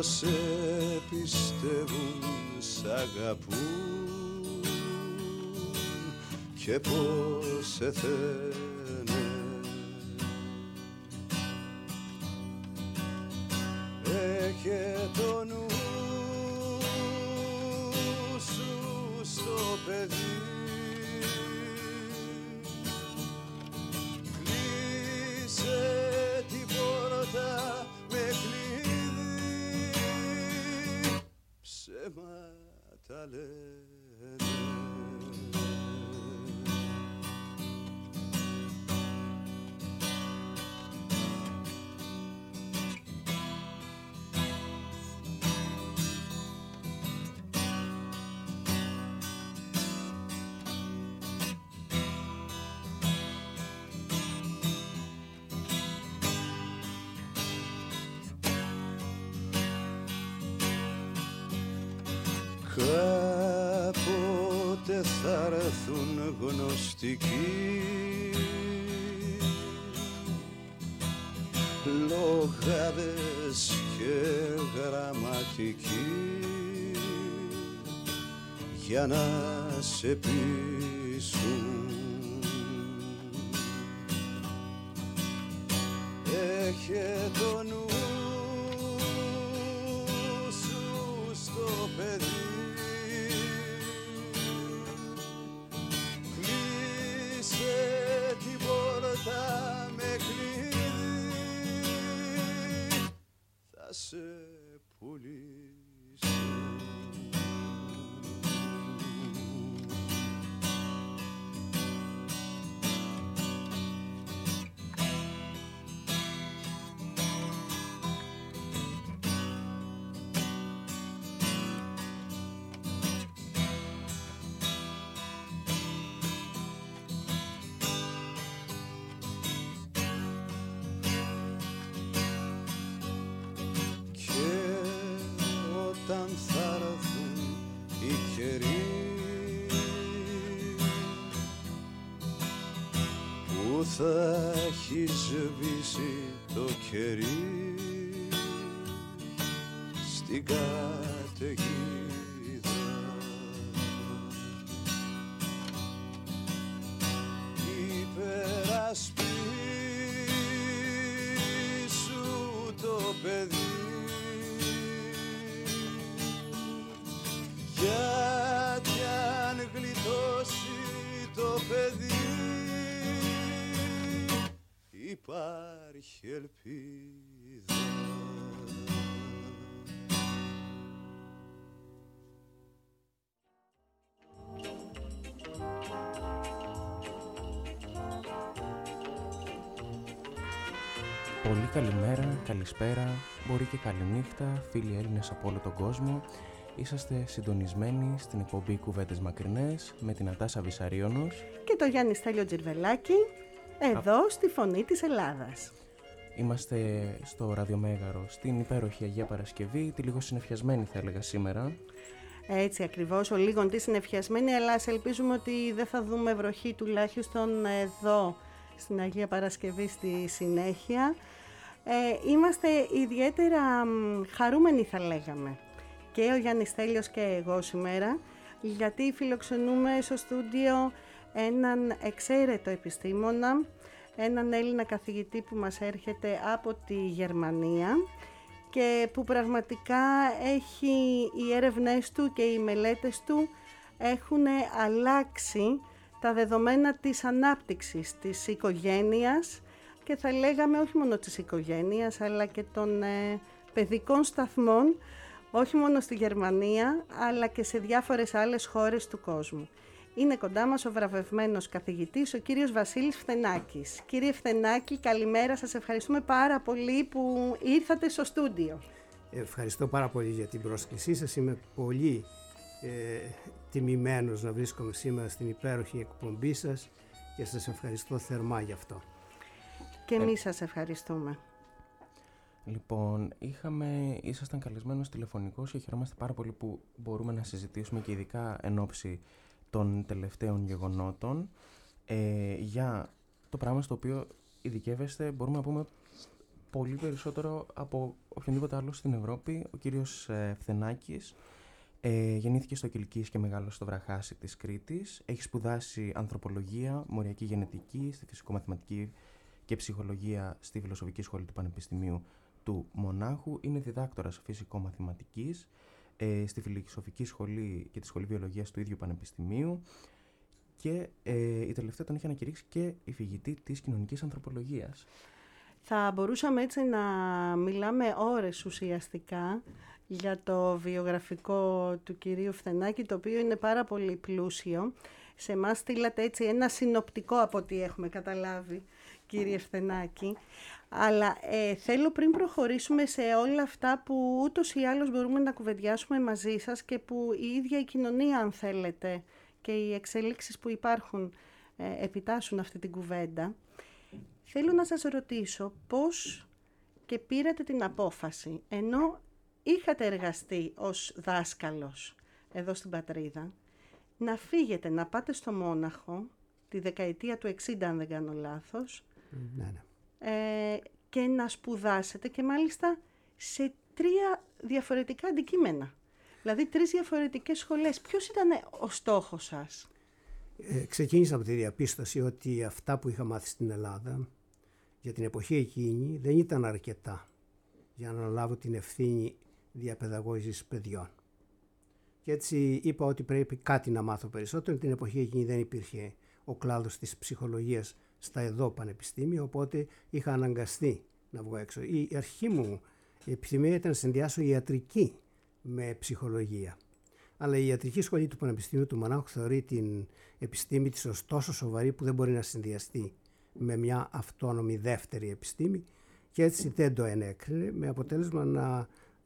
πως σε πιστεύουν, σ' αγαπούν και πως σε θένε. Έχε το νου σου στο παιδί, κλείσε την πόρτα με κλειδί, ψέματα λένε. Κάποτε θα έρθουν γνωστικοί, λογάδες και γραμματικοί, για να σε πείσουν. Έχε το νου σου στο παιδί, την πόρτα με κλειδί, θα σε πουλήσω. Όταν θα έρθουν οι καιροί που θα έχει σβήσει το κερί στην καταιγίδα, υπερασπίσου το παιδί, γιατί αν γλιτώσει το παιδί υπάρχει ελπίδα. Πολύ καλημέρα, καλησπέρα, μπορεί και καληνύχτα, φίλοι Έλληνες από όλο τον κόσμο. Είσαστε συντονισμένοι στην εκπομπή Κουβέντες Μακρινές με την Νατάσα Βυσαρίωνος και το Γιάννη Στέλιο Τζιρβελάκη, εδώ στη Φωνή της Ελλάδας. Είμαστε στο Ραδιομέγαρο, στην υπέροχη Αγία Παρασκευή, τη λίγο συννεφιασμένη θα έλεγα σήμερα. Έτσι ακριβώς, ο λίγον τη συννεφιασμένη, αλλά ας ελπίζουμε ότι δεν θα δούμε βροχή τουλάχιστον εδώ στην Αγία Παρασκευή στη συνέχεια. Είμαστε ιδιαίτερα χαρούμενοι θα λέγαμε, και ο Γιάννης Στέλιος και εγώ σήμερα, γιατί φιλοξενούμε στο στούντιο έναν εξαίρετο επιστήμονα, έναν Έλληνα καθηγητή που μας έρχεται από τη Γερμανία και που πραγματικά οι έρευνές του και οι μελέτες του έχουν αλλάξει τα δεδομένα της ανάπτυξης της οικογένειας και θα λέγαμε όχι μόνο της οικογένειας αλλά και των παιδικών σταθμών, όχι μόνο στη Γερμανία αλλά και σε διάφορες άλλες χώρες του κόσμου. Είναι κοντά μας ο βραβευμένος καθηγητής, ο κύριος Βασίλης Φθενάκης. Κύριε Φθενάκη, καλημέρα, σας ευχαριστούμε πάρα πολύ που ήρθατε στο στούντιο. Ευχαριστώ πάρα πολύ για την πρόσκλησή σας. Είμαι πολύ τιμημένος να βρίσκομαι σήμερα στην υπέροχη εκπομπή σας και σας ευχαριστώ θερμά γι' αυτό. Και εμείς σας ευχαριστούμε. Λοιπόν, ήσασταν καλεσμένος τηλεφωνικός και χαιρόμαστε πάρα πολύ που μπορούμε να συζητήσουμε και ειδικά εν ώψη των τελευταίων γεγονότων για το πράγμα στο οποίο ειδικεύεστε, μπορούμε να πούμε, πολύ περισσότερο από οποιονδήποτε άλλο στην Ευρώπη. Ο κύριος Φθενάκης γεννήθηκε στο Κιλκής και μεγάλωσε στο Βραχάσι της Κρήτης. Έχει σπουδάσει ανθρωπολογία, μοριακή γενετική, στη φυσικομαθηματική και ψυχολογία στη Φιλοσοφική Σχολή του Πανεπιστημίου του Μονάχου. Είναι διδάκτορας φυσικομαθηματικής στη Φιλοσοφική Σχολή και τη Σχολή Βιολογίας του ίδιου Πανεπιστημίου. Και η τελευταία τον είχε ανακηρύξει και υφηγητή της κοινωνικής ανθρωπολογίας. Θα μπορούσαμε έτσι να μιλάμε ώρες ουσιαστικά για το βιογραφικό του κυρίου Φθενάκη, το οποίο είναι πάρα πολύ πλούσιο. Σε εμάς στείλατε έτσι ένα συνοπτικό από ό,τι έχουμε καταλάβει, κύριε Φθενάκη. Αλλά θέλω πριν προχωρήσουμε σε όλα αυτά που ούτως ή άλλως μπορούμε να κουβεντιάσουμε μαζί σας και που η ίδια η κοινωνία, αν θέλετε, και οι εξέλιξεις που υπάρχουν επιτάσσουν αυτή την κουβέντα, θέλω να σας ρωτήσω πώς και πήρατε την απόφαση, ενώ είχατε εργαστεί ως δάσκαλος εδώ στην πατρίδα, να φύγετε, να πάτε στο Μόναχο τη δεκαετία του 60, αν δεν κάνω λάθος, και να σπουδάσετε και μάλιστα σε 3 διαφορετικά αντικείμενα. Δηλαδή 3 διαφορετικές σχολές. Ποιος ήταν ο στόχος σας? Ξεκίνησα από τη διαπίστωση ότι αυτά που είχα μάθει στην Ελλάδα για την εποχή εκείνη δεν ήταν αρκετά για να αναλάβω την ευθύνη διαπαιδαγώγησης παιδιών. Και έτσι είπα ότι πρέπει κάτι να μάθω περισσότερο. Την εποχή εκείνη δεν υπήρχε ο κλάδος της ψυχολογίας στα εδώ πανεπιστήμια, οπότε είχα αναγκαστεί να βγω έξω. Η αρχή μου επιθυμία ήταν να συνδυάσω ιατρική με ψυχολογία. Αλλά η ιατρική σχολή του Πανεπιστημίου του Μονάχου θεωρεί την επιστήμη της ως τόσο σοβαρή που δεν μπορεί να συνδυαστεί με μια αυτόνομη δεύτερη επιστήμη, και έτσι δεν το ενέκρινε, με αποτέλεσμα να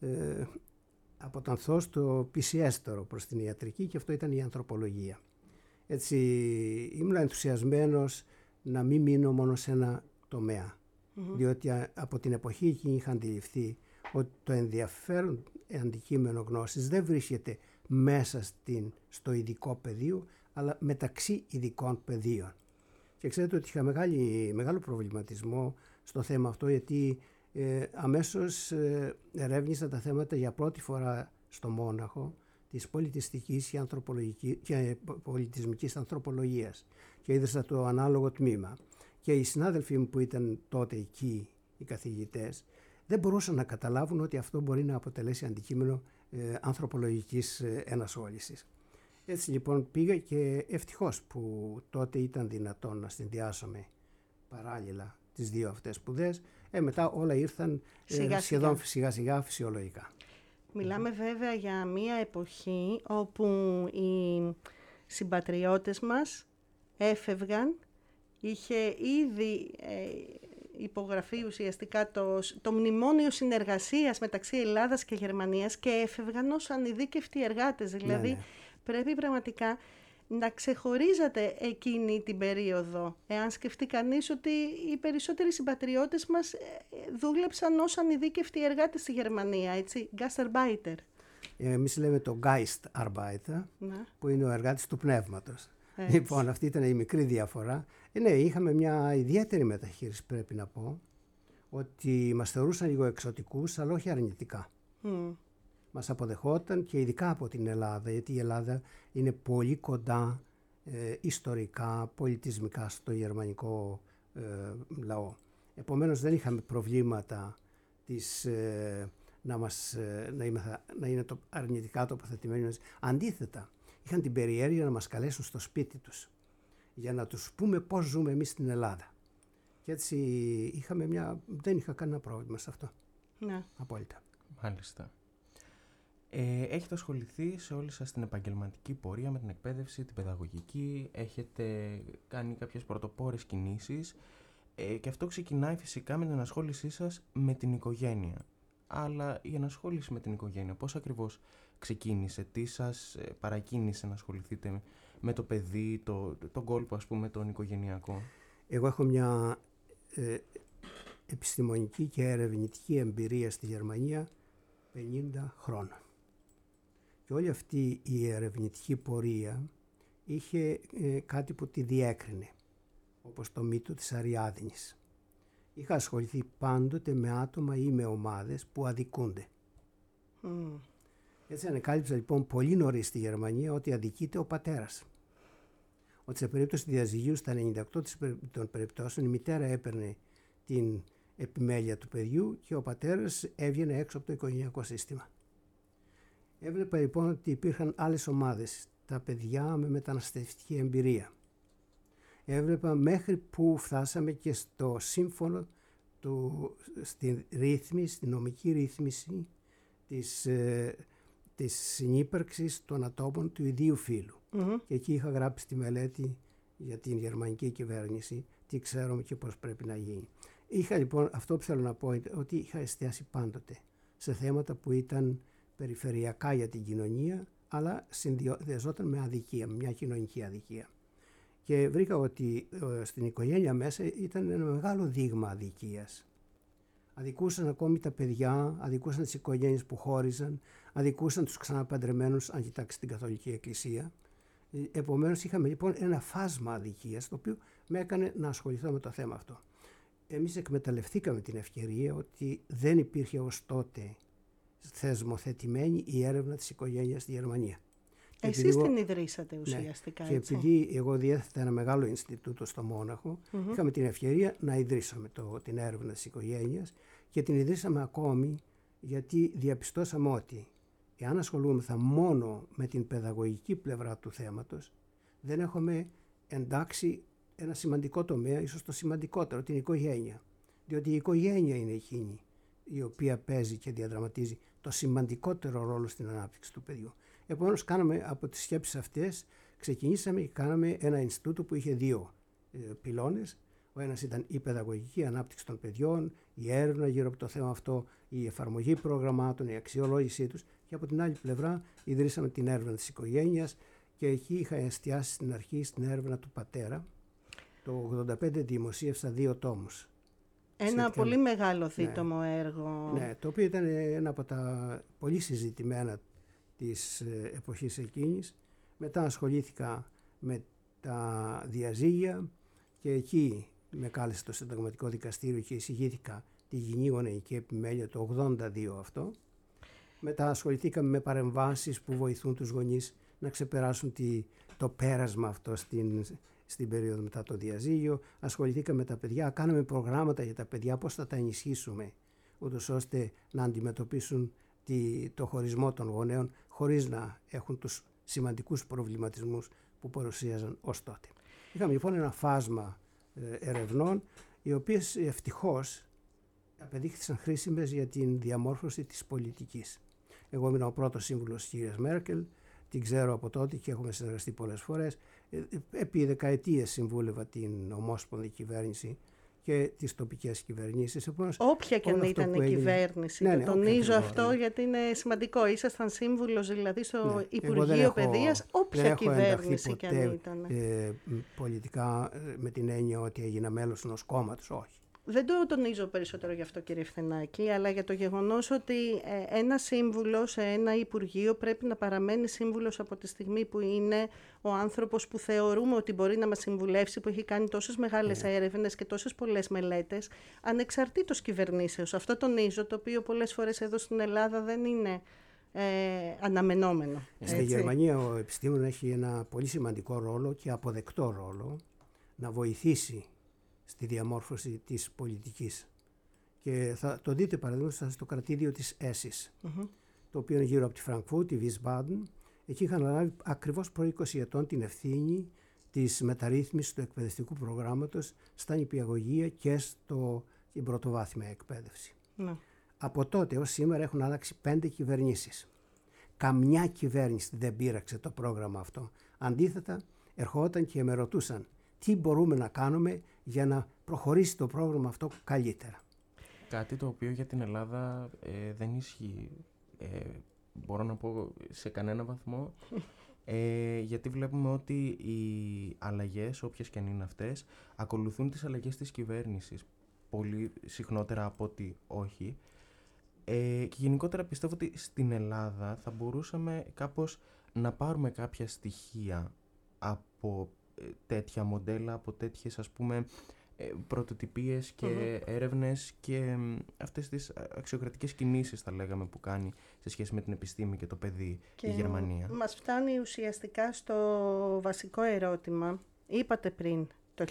αποτανθώ στο πλησιέστερο προς την ιατρική, και αυτό ήταν η ανθρωπολογία. Έτσι ήμουν ενθουσιασμένος να μην μείνω μόνο σε ένα τομέα, διότι από την εποχή εκείνη είχα αντιληφθεί ότι το ενδιαφέρον αντικείμενο γνώσης δεν βρίσκεται μέσα στο ειδικό πεδίο, αλλά μεταξύ ειδικών πεδίων. Και ξέρετε ότι είχα μεγάλο προβληματισμό στο θέμα αυτό, γιατί αμέσως ερεύνησα τα θέματα για πρώτη φορά στο Μόναχο της πολιτιστικής και πολιτισμικής ανθρωπολογίας, και είδα το ανάλογο τμήμα. Και οι συνάδελφοί μου που ήταν τότε εκεί, οι καθηγητές, δεν μπορούσαν να καταλάβουν ότι αυτό μπορεί να αποτελέσει αντικείμενο ανθρωπολογικής ενασχόλησης. Έτσι λοιπόν πήγα, και ευτυχώς που τότε ήταν δυνατόν να συνδυάσουμε παράλληλα τις 2 αυτές σπουδές. Μετά όλα ήρθαν σχεδόν σιγά φυσιολογικά. Μιλάμε βέβαια για μια εποχή όπου οι συμπατριώτες μας έφευγαν, είχε ήδη υπογραφεί ουσιαστικά το μνημόνιο συνεργασίας μεταξύ Ελλάδας και Γερμανίας, και έφευγαν ως ανειδίκευτοι εργάτες. Δηλαδή πρέπει πραγματικά να ξεχωρίζατε εκείνη την περίοδο. Εάν σκεφτεί κανείς ότι οι περισσότεροι συμπατριώτες μας δούλεψαν ως ανειδίκευτοι εργάτες στη Γερμανία, έτσι, Gastarbeiter. Εμείς λέμε το Geistarbeiter, που είναι ο εργάτης του πνεύματος. Έτσι. Λοιπόν, αυτή ήταν η μικρή διαφορά. Ναι, είχαμε μια ιδιαίτερη μεταχείριση, πρέπει να πω, ότι μας θεωρούσαν λίγο εξωτικούς, αλλά όχι αρνητικά. Μας αποδεχόταν, και ειδικά από την Ελλάδα, γιατί η Ελλάδα είναι πολύ κοντά ιστορικά, πολιτισμικά στο γερμανικό λαό. Επομένως δεν είχαμε προβλήματα να είναι αρνητικά τοποθετημένοι. Αντίθετα, είχαν την περιέργεια να μας καλέσουν στο σπίτι τους για να τους πούμε πώς ζούμε εμείς στην Ελλάδα. Και έτσι δεν είχα κανένα πρόβλημα σε αυτό. Ναι. Απόλυτα. Μάλιστα. Έχετε ασχοληθεί σε όλη σας την επαγγελματική πορεία με την εκπαίδευση, την παιδαγωγική, έχετε κάνει κάποιες πρωτοπόρες κινήσεις, και αυτό ξεκινάει φυσικά με την ενασχόλησή σας με την οικογένεια. Αλλά η ενασχόληση με την οικογένεια, πώς ακριβώς ξεκίνησε, τι σας παρακίνησε να ασχοληθείτε με το παιδί, τον κόλπο, ας πούμε, τον οικογενειακό? Εγώ έχω μια επιστημονική και ερευνητική εμπειρία στη Γερμανία 50 χρόνια. Και όλη αυτή η ερευνητική πορεία είχε κάτι που τη διέκρινε, όπως το μύτο της Αριάδνης. είχα ασχοληθεί πάντοτε με άτομα ή με ομάδες που αδικούνται. Έτσι ανακάλυψα λοιπόν πολύ νωρίς στη Γερμανία ότι αδικείται ο πατέρας. Ότι σε περίπτωση διαζυγίου στα 98% των περιπτώσεων η μητέρα έπαιρνε την επιμέλεια του παιδιού και ο πατέρας έβγαινε έξω από το οικογενειακό σύστημα. Έβλεπα λοιπόν ότι υπήρχαν άλλες ομάδες, τα παιδιά με μεταναστευτική εμπειρία. Έβλεπα μέχρι που φτάσαμε και στο σύμφωνο στην νομική ρύθμιση της συνύπαρξης των ατόμων του ιδίου φύλου. Και εκεί είχα γράψει τη μελέτη για την γερμανική κυβέρνηση, τι ξέρουμε και πώς πρέπει να γίνει. Είχα λοιπόν, αυτό που θέλω να πω, ότι είχα εστιάσει πάντοτε σε θέματα που ήταν περιφερειακά για την κοινωνία, αλλά συνδυαζόταν με αδικία, με μια κοινωνική αδικία. Και βρήκα ότι στην οικογένεια μέσα ήταν ένα μεγάλο δείγμα αδικίας. Αδικούσαν ακόμη τα παιδιά, αδικούσαν τις οικογένειες που χώριζαν, αδικούσαν τους ξαναπαντρεμένους, αν κοιτάξει την Καθολική Εκκλησία. Επομένως είχαμε λοιπόν ένα φάσμα αδικίας, το οποίο με έκανε να ασχοληθώ με το θέμα αυτό. Εμείς εκμεταλλευτήκαμε την ευκαιρία ότι δεν υπήρχε ως τότε θεσμοθετημένη η έρευνα της οικογένειας στη Γερμανία. Εσείς την ιδρύσατε ουσιαστικά, ναι, έτσι. Και επειδή εγώ διέθετα ένα μεγάλο Ινστιτούτο στο Μόναχο, είχαμε την ευκαιρία να ιδρύσουμε την έρευνα της οικογένειας και την ιδρύσαμε ακόμη γιατί διαπιστώσαμε ότι εάν ασχολούμεθα μόνο με την παιδαγωγική πλευρά του θέματος, δεν έχουμε εντάξει ένα σημαντικό τομέα, ίσως το σημαντικότερο, την οικογένεια. Διότι η οικογένεια είναι εκείνη η οποία παίζει και διαδραματίζει το σημαντικότερο ρόλο στην ανάπτυξη του παιδιού. Επομένως, από τις σκέψεις αυτές, ξεκινήσαμε και κάναμε ένα Ινστιτούτο που είχε δύο πυλώνες. Ο ένας ήταν η παιδαγωγική ανάπτυξη των παιδιών, η έρευνα γύρω από το θέμα αυτό, η εφαρμογή προγραμμάτων, η αξιολόγησή τους. Και από την άλλη πλευρά, ιδρύσαμε την έρευνα της οικογένειας και εκεί είχα εστιάσει στην αρχή στην έρευνα του πατέρα. Το 1985 δημοσίευσα 2 τόμους. Ένα πολύ μεγάλο δίτομο έργο. Ναι, το οποίο ήταν ένα από τα πολύ συζητημένα της εποχής εκείνης. Μετά ασχολήθηκα με τα διαζύγια και εκεί με κάλεσε το Συνταγματικό Δικαστήριο και εισηγήθηκα τη γυνή γονεϊκή επιμέλεια το 1982 αυτό. Μετά ασχοληθήκαμε με παρεμβάσεις που βοηθούν τους γονείς να ξεπεράσουν το πέρασμα αυτό στην περίοδο μετά το διαζύγιο. Ασχοληθήκαμε με τα παιδιά, κάναμε προγράμματα για τα παιδιά, πώς θα τα ενισχύσουμε, ούτως ώστε να αντιμετωπίσουν το χωρισμό των γονέων χωρίς να έχουν τους σημαντικούς προβληματισμούς που παρουσίαζαν ως τότε. Είχαμε λοιπόν ένα φάσμα ερευνών, οι οποίες ευτυχώς απεδείχθησαν χρήσιμες για την διαμόρφωση της πολιτικής. Εγώ ήμουν ο πρώτος σύμβουλος της κυρίας Μέρκελ, την ξέρω από τότε και έχουμε συνεργαστεί πολλές φορές. Επί δεκαετίες συμβούλευα την ομόσπονδη κυβέρνηση και τις τοπικές κυβερνήσεις. Όποια και αν ήταν η κυβέρνηση. Ναι, τονίζω αυτό γιατί είναι σημαντικό. Ήσασταν σύμβουλος δηλαδή στο Υπουργείο Παιδείας, όποια κυβέρνηση και αν ήταν. Πολιτικά με την έννοια ότι έγινα μέλος ενός κόμματος, όχι. Δεν το τονίζω περισσότερο γι' αυτό, κύριε Φθενάκη, αλλά για το γεγονός ότι ένα σύμβουλο σε ένα Υπουργείο πρέπει να παραμένει σύμβουλος από τη στιγμή που είναι ο άνθρωπος που θεωρούμε ότι μπορεί να μας συμβουλεύσει, που έχει κάνει τόσες μεγάλες έρευνες και τόσες πολλές μελέτες, ανεξαρτήτως κυβερνήσεως. Αυτό τονίζω, το οποίο πολλές φορές εδώ στην Ελλάδα δεν είναι αναμενόμενο. Στη Γερμανία ο επιστήμονας έχει ένα πολύ σημαντικό ρόλο και αποδεκτό ρόλο να βοηθήσει στη διαμόρφωση της πολιτικής. Και θα το δείτε παραδείγματος στο κρατήδιο της Έσης, το οποίο είναι γύρω από τη Φραγκφούρτη, τη Wiesbaden. Εκεί είχαν λάβει ακριβώς προ 20 ετών την ευθύνη της μεταρρύθμισης του εκπαιδευτικού προγράμματος στα νηπιαγωγεία και στην πρωτοβάθμια εκπαίδευση. Από τότε ως σήμερα έχουν αλλάξει 5 κυβερνήσεις. Καμιά κυβέρνηση δεν πείραξε το πρόγραμμα αυτό. Αντίθετα, ερχόταν και με ρωτούσαν τι μπορούμε να κάνουμε για να προχωρήσει το πρόγραμμα αυτό καλύτερα. Κάτι το οποίο για την Ελλάδα δεν ισχύει, μπορώ να πω σε κανένα βαθμό, γιατί βλέπουμε ότι οι αλλαγές, όποιες και αν είναι αυτές, ακολουθούν τις αλλαγές της κυβέρνησης, πολύ συχνότερα από ότι όχι. Και γενικότερα πιστεύω ότι στην Ελλάδα θα μπορούσαμε κάπως να πάρουμε κάποια στοιχεία από τέτοια μοντέλα, από τέτοιες ας πούμε πρωτοτυπίες και έρευνες και αυτές τις αξιοκρατικές κινήσεις, θα λέγαμε, που κάνει σε σχέση με την επιστήμη και το παιδί η Γερμανία. Μας φτάνει ουσιαστικά στο βασικό ερώτημα. Είπατε πριν, το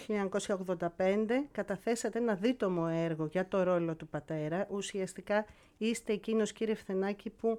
1985 καταθέσατε ένα δίτομο έργο για το ρόλο του πατέρα. Ουσιαστικά είστε εκείνος, κύριε Φθενάκη, που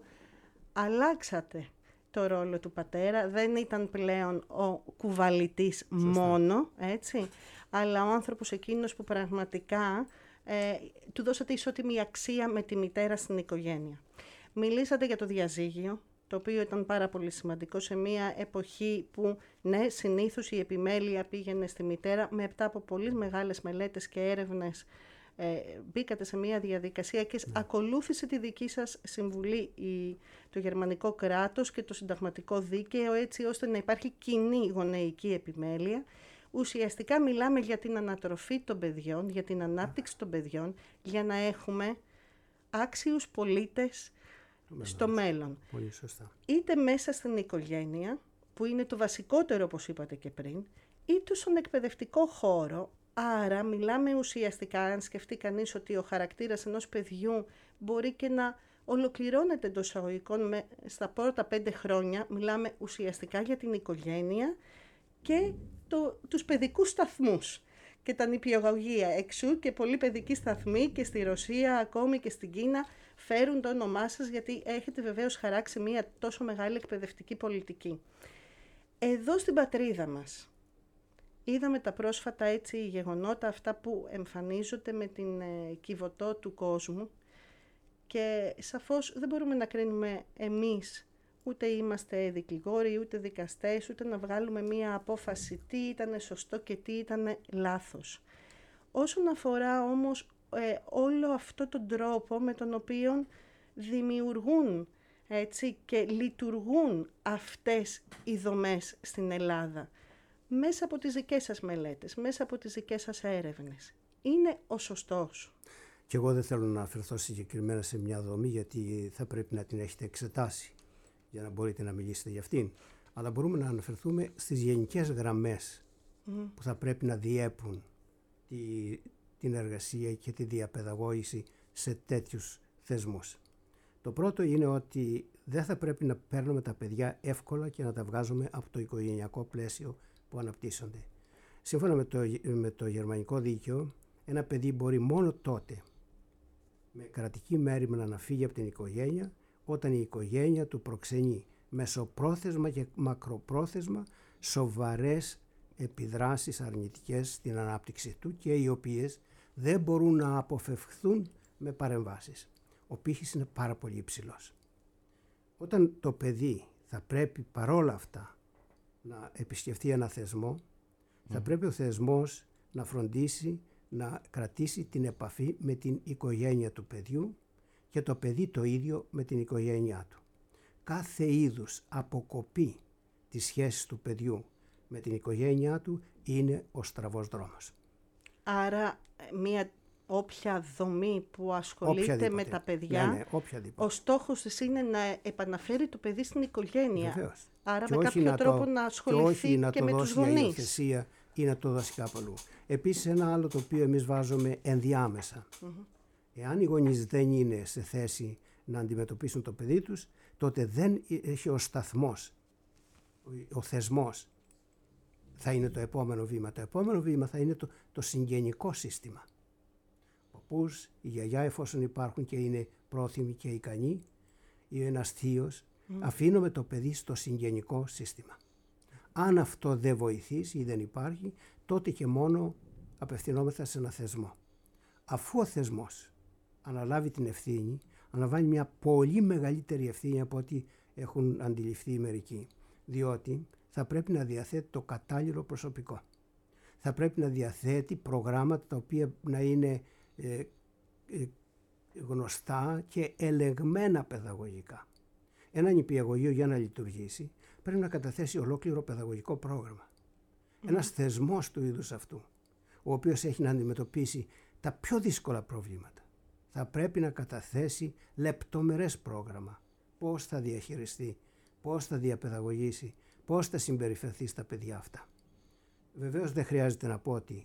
αλλάξατε το ρόλο του πατέρα. Δεν ήταν πλέον ο κουβαλητής μόνο, έτσι, αλλά ο άνθρωπος εκείνος που πραγματικά του δώσατε ισότιμη αξία με τη μητέρα στην οικογένεια. Μιλήσατε για το διαζύγιο, το οποίο ήταν πάρα πολύ σημαντικό σε μια εποχή που, ναι, συνήθως η επιμέλεια πήγαινε στη μητέρα. Μετά από πολύ μεγάλες μελέτες και έρευνες μπήκατε σε μια διαδικασία και ακολούθησε τη δική σας συμβουλή το γερμανικό κράτος και το συνταγματικό δίκαιο, έτσι ώστε να υπάρχει κοινή γονεϊκή επιμέλεια. Ουσιαστικά μιλάμε για την ανατροφή των παιδιών, για την ανάπτυξη των παιδιών, για να έχουμε άξιους πολίτες στο μέλλον. Πολύ σωστά. Είτε μέσα στην οικογένεια, που είναι το βασικότερο όπως είπατε και πριν, είτε στον εκπαιδευτικό χώρο. Άρα μιλάμε ουσιαστικά, αν σκεφτεί κανείς ότι ο χαρακτήρας ενός παιδιού μπορεί και να ολοκληρώνεται εντός εισαγωγικών στα πρώτα 5 χρόνια, μιλάμε ουσιαστικά για την οικογένεια και τους παιδικούς σταθμούς και τα νηπιαγωγεία. Εξού και πολλοί παιδικοί σταθμοί και στη Ρωσία, ακόμη και στην Κίνα, φέρουν το όνομά σας, γιατί έχετε βεβαίως χαράξει μια τόσο μεγάλη εκπαιδευτική πολιτική. Εδώ στην πατρίδα μας είδαμε τα πρόσφατα έτσι γεγονότα, αυτά που εμφανίζονται με την κυβωτό του κόσμου, και σαφώς δεν μπορούμε να κρίνουμε εμείς, ούτε είμαστε δικηγόροι, ούτε δικαστές, ούτε να βγάλουμε μία απόφαση τι ήταν σωστό και τι ήταν λάθος. Όσον αφορά όμως όλο αυτό τον τρόπο με τον οποίο δημιουργούν, έτσι, και λειτουργούν αυτές οι δομές στην Ελλάδα, μέσα από τις δικές σας μελέτες, μέσα από τις δικές σας έρευνες, είναι ο σωστός? Και εγώ δεν θέλω να αναφερθώ συγκεκριμένα σε μια δομή, γιατί θα πρέπει να την έχετε εξετάσει για να μπορείτε να μιλήσετε για αυτήν. Αλλά μπορούμε να αναφερθούμε στις γενικές γραμμές που θα πρέπει να διέπουν την εργασία και τη διαπαιδαγώγηση σε τέτοιους θεσμούς. Το πρώτο είναι ότι δεν θα πρέπει να παίρνουμε τα παιδιά εύκολα και να τα βγάζουμε από το οικογενειακό πλαίσιο που αναπτύσσονται. Σύμφωνα με το γερμανικό δίκαιο, ένα παιδί μπορεί μόνο τότε με κρατική μέριμνα να φύγει από την οικογένεια, όταν η οικογένεια του προξενεί μεσοπρόθεσμα και μακροπρόθεσμα σοβαρές επιδράσεις αρνητικές στην ανάπτυξη του και οι οποίες δεν μπορούν να αποφευχθούν με παρεμβάσεις. Ο πύχης είναι πάρα πολύ υψηλός. Όταν το παιδί θα πρέπει παρόλα αυτά να επισκεφτεί ένα θεσμό, θα πρέπει ο θεσμός να φροντίσει να κρατήσει την επαφή με την οικογένεια του παιδιού και το παιδί το ίδιο με την οικογένειά του. Κάθε είδους αποκοπή της σχέσης του παιδιού με την οικογένειά του είναι ο στραβός δρόμος. Άρα μια όποια δομή που ασχολείται με τα παιδιά, ο στόχος της είναι να επαναφέρει το παιδί στην οικογένεια. Βεβαίως. Άρα με κάποιο τρόπο να ασχοληθεί και με τους γονείς. Για υιοθεσία ή να το δώσει κάπου αλλού. Επίσης ένα άλλο το οποίο εμείς βάζουμε ενδιάμεσα. Εάν οι γονείς δεν είναι σε θέση να αντιμετωπίσουν το παιδί τους, τότε δεν έχει ο σταθμός, ο θεσμός θα είναι το επόμενο βήμα. Το επόμενο βήμα θα είναι το συγγενικό σύστημα. Ο παππούς, η γιαγιά, εφόσον υπάρχουν και είναι πρόθυμοι και ικανοί, ή ένας θείος, αφήνουμε το παιδί στο συγγενικό σύστημα. Αν αυτό δεν βοηθήσει ή δεν υπάρχει, τότε και μόνο απευθυνόμεθα σε ένα θεσμό. Αφού ο θεσμός αναλάβει την ευθύνη, αναλαμβάνει μια πολύ μεγαλύτερη ευθύνη από ό,τι έχουν αντιληφθεί οι μερικοί. Διότι θα πρέπει να διαθέτει το κατάλληλο προσωπικό. Θα πρέπει να διαθέτει προγράμματα τα οποία να είναι γνωστά και ελεγμένα παιδαγωγικά. Ένα νηπιαγωγείο για να λειτουργήσει πρέπει να καταθέσει ολόκληρο παιδαγωγικό πρόγραμμα. Ένας θεσμός του είδους αυτού, ο οποίος έχει να αντιμετωπίσει τα πιο δύσκολα προβλήματα, θα πρέπει να καταθέσει λεπτομερές πρόγραμμα. Πώς θα διαχειριστεί, πώς θα διαπαιδαγωγήσει, πώς θα συμπεριφερθεί στα παιδιά αυτά. Βεβαίως δεν χρειάζεται να πω ότι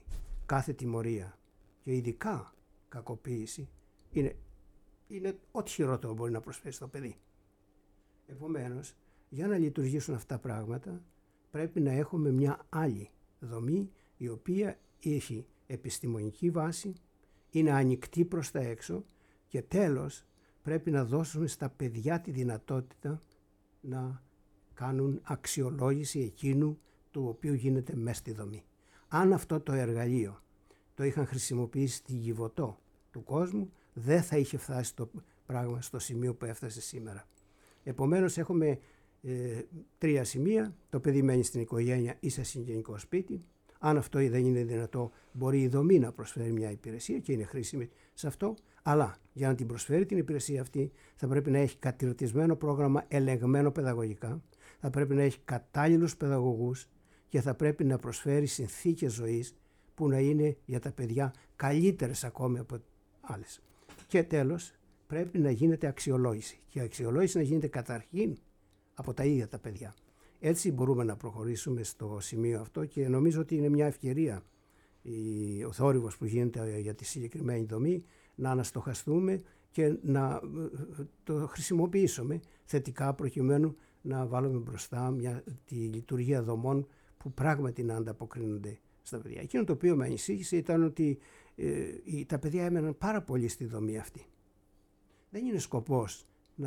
κάθε τιμωρία και ειδικά κακοποίηση είναι ό,τι χειρότερο μπορεί να προσφέρει στο παιδί. Επομένως, για να λειτουργήσουν αυτά τα πράγματα πρέπει να έχουμε μια άλλη δομή η οποία έχει επιστημονική βάση, είναι ανοιχτή προς τα έξω και τέλος πρέπει να δώσουμε στα παιδιά τη δυνατότητα να κάνουν αξιολόγηση εκείνου του οποίου γίνεται μέσα στη δομή. Αν αυτό το εργαλείο το είχαν χρησιμοποιήσει στη Γιβωτό του κόσμου, δεν θα είχε φτάσει το πράγμα στο σημείο που έφτασε σήμερα. Επομένως έχουμε 3 σημεία. Το παιδί μένει στην οικογένεια ή σε συγγενικό σπίτι. Αν αυτό δεν είναι δυνατό, μπορεί η δομή να προσφέρει μια υπηρεσία και είναι χρήσιμη σε αυτό. Αλλά για να την προσφέρει την υπηρεσία αυτή θα πρέπει να έχει κατηρτισμένο πρόγραμμα, ελεγμένο παιδαγωγικά, θα πρέπει να έχει κατάλληλους παιδαγωγούς και θα πρέπει να προσφέρει συνθήκες ζωής που να είναι για τα παιδιά καλύτερες ακόμη από άλλες. Και τέλος, πρέπει να γίνεται αξιολόγηση. Και η αξιολόγηση να γίνεται καταρχήν από τα ίδια τα παιδιά. Έτσι μπορούμε να προχωρήσουμε στο σημείο αυτό και νομίζω ότι είναι μια ευκαιρία ο θόρυβος που γίνεται για τη συγκεκριμένη δομή να αναστοχαστούμε και να το χρησιμοποιήσουμε θετικά προκειμένου να βάλουμε μπροστά τη λειτουργία δομών που πράγματι να ανταποκρίνονται στα παιδιά. Εκείνο το οποίο με ανησύχησε ήταν ότι τα παιδιά έμεναν πάρα πολύ στη δομή αυτή. Δεν είναι σκοπός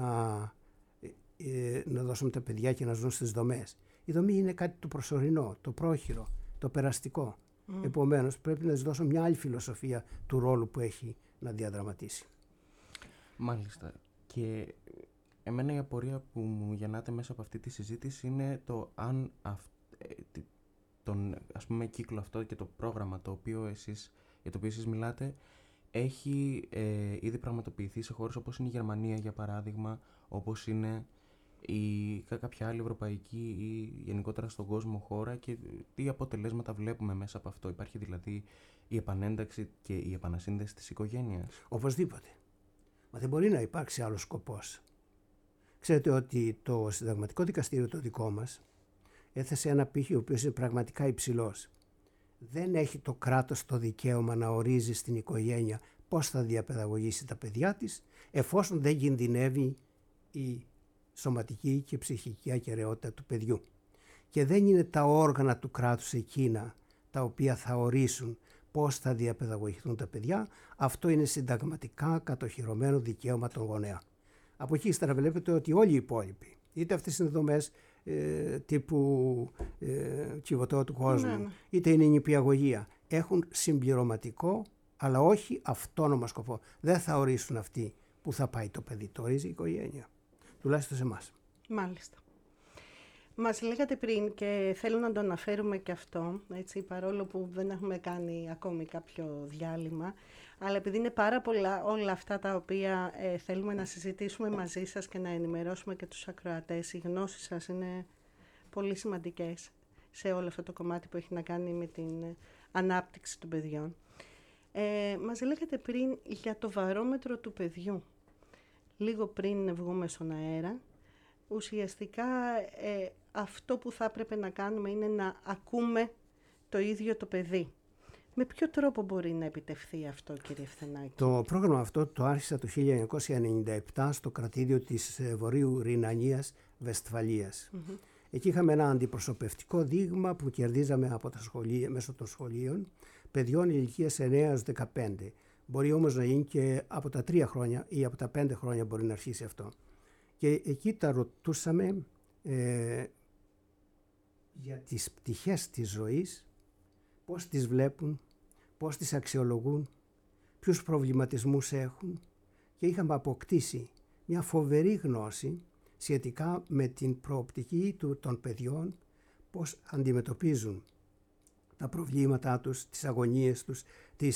να δώσουμε τα παιδιά και να ζουν στις δομές. Η δομή είναι κάτι το προσωρινό, το πρόχειρο, το περαστικό. Επομένως πρέπει να της δώσω μια άλλη φιλοσοφία του ρόλου που έχει να διαδραματίσει. Μάλιστα. Και εμένα η απορία που μου γεννάται μέσα από αυτή τη συζήτηση είναι το αν τον ας πούμε κύκλο αυτό και το πρόγραμμα για το οποίο εσείς μιλάτε έχει ήδη πραγματοποιηθεί σε χώρες όπως είναι η Γερμανία για παράδειγμα, όπως είναι κάποια άλλη ευρωπαϊκή ή γενικότερα στον κόσμο χώρα και τι αποτελέσματα βλέπουμε μέσα από αυτό. Υπάρχει δηλαδή η επανένταξη και η επανασύνδεση της οικογένειας? Οπωσδήποτε. Μα δεν μπορεί να υπάρξει άλλος σκοπός. Ξέρετε ότι το συνταγματικό δικαστήριο το δικό μας έθεσε ένα πύχη ο οποίος είναι πραγματικά υψηλός. Δεν έχει το κράτος το δικαίωμα να ορίζει στην οικογένεια πώς θα διαπαιδαγωγήσει τα παιδιά της, εφόσον δεν κινδυνεύει η σωματική και ψυχική ακεραιότητα του παιδιού. Και δεν είναι τα όργανα του κράτους εκείνα τα οποία θα ορίσουν πώς θα διαπαιδαγωγηθούν τα παιδιά. Αυτό είναι συνταγματικά κατοχυρωμένο δικαίωμα των γονέα. Από εκεί ύστερα βλέπετε ότι όλοι οι υπόλοιποι, είτε αυτές είναι δομές τύπου Κιβωτό του κόσμου, είτε είναι η νηπιαγωγία, έχουν συμπληρωματικό αλλά όχι αυτόνομο σκοπό. Δεν θα ορίσουν αυτοί που θα πάει το παιδί, το ορίζει η οικογένεια. Τουλάχιστον σε εμάς. Μάλιστα. Μας λέγατε πριν και θέλω να το αναφέρουμε και αυτό, έτσι, παρόλο που δεν έχουμε κάνει ακόμη κάποιο διάλειμμα, αλλά επειδή είναι πάρα πολλά όλα αυτά τα οποία θέλουμε να συζητήσουμε μαζί σας και να ενημερώσουμε και τους ακροατές, οι γνώσεις σας είναι πολύ σημαντικές σε όλο αυτό το κομμάτι που έχει να κάνει με την ανάπτυξη των παιδιών. Μας λέγατε πριν για το βαρόμετρο του παιδιού. Λίγο πριν βγούμε στον αέρα, ουσιαστικά αυτό που θα έπρεπε να κάνουμε είναι να ακούμε το ίδιο το παιδί. Με ποιο τρόπο μπορεί να επιτευχθεί αυτό, κύριε Φθενάκη? Το πρόγραμμα αυτό το άρχισα το 1997 στο κρατήδιο της Βορείου Ρινανίας Βεσφαλίας. Εκεί είχαμε ένα αντιπροσωπευτικό δείγμα που κερδίζαμε από τα σχολεία, μέσω των σχολείων παιδιών ηλικίας 9 έως 15. Μπορεί όμως να γίνει και από τα 3 χρόνια ή από τα 5 χρόνια μπορεί να αρχίσει αυτό. Και εκεί τα ρωτούσαμε για τις πτυχές της ζωής, πώς τις βλέπουν, πώς τις αξιολογούν, ποιους προβληματισμούς έχουν και είχαμε αποκτήσει μια φοβερή γνώση σχετικά με την προοπτική των παιδιών, πώς αντιμετωπίζουν τα προβλήματά τους, τις αγωνίες τους,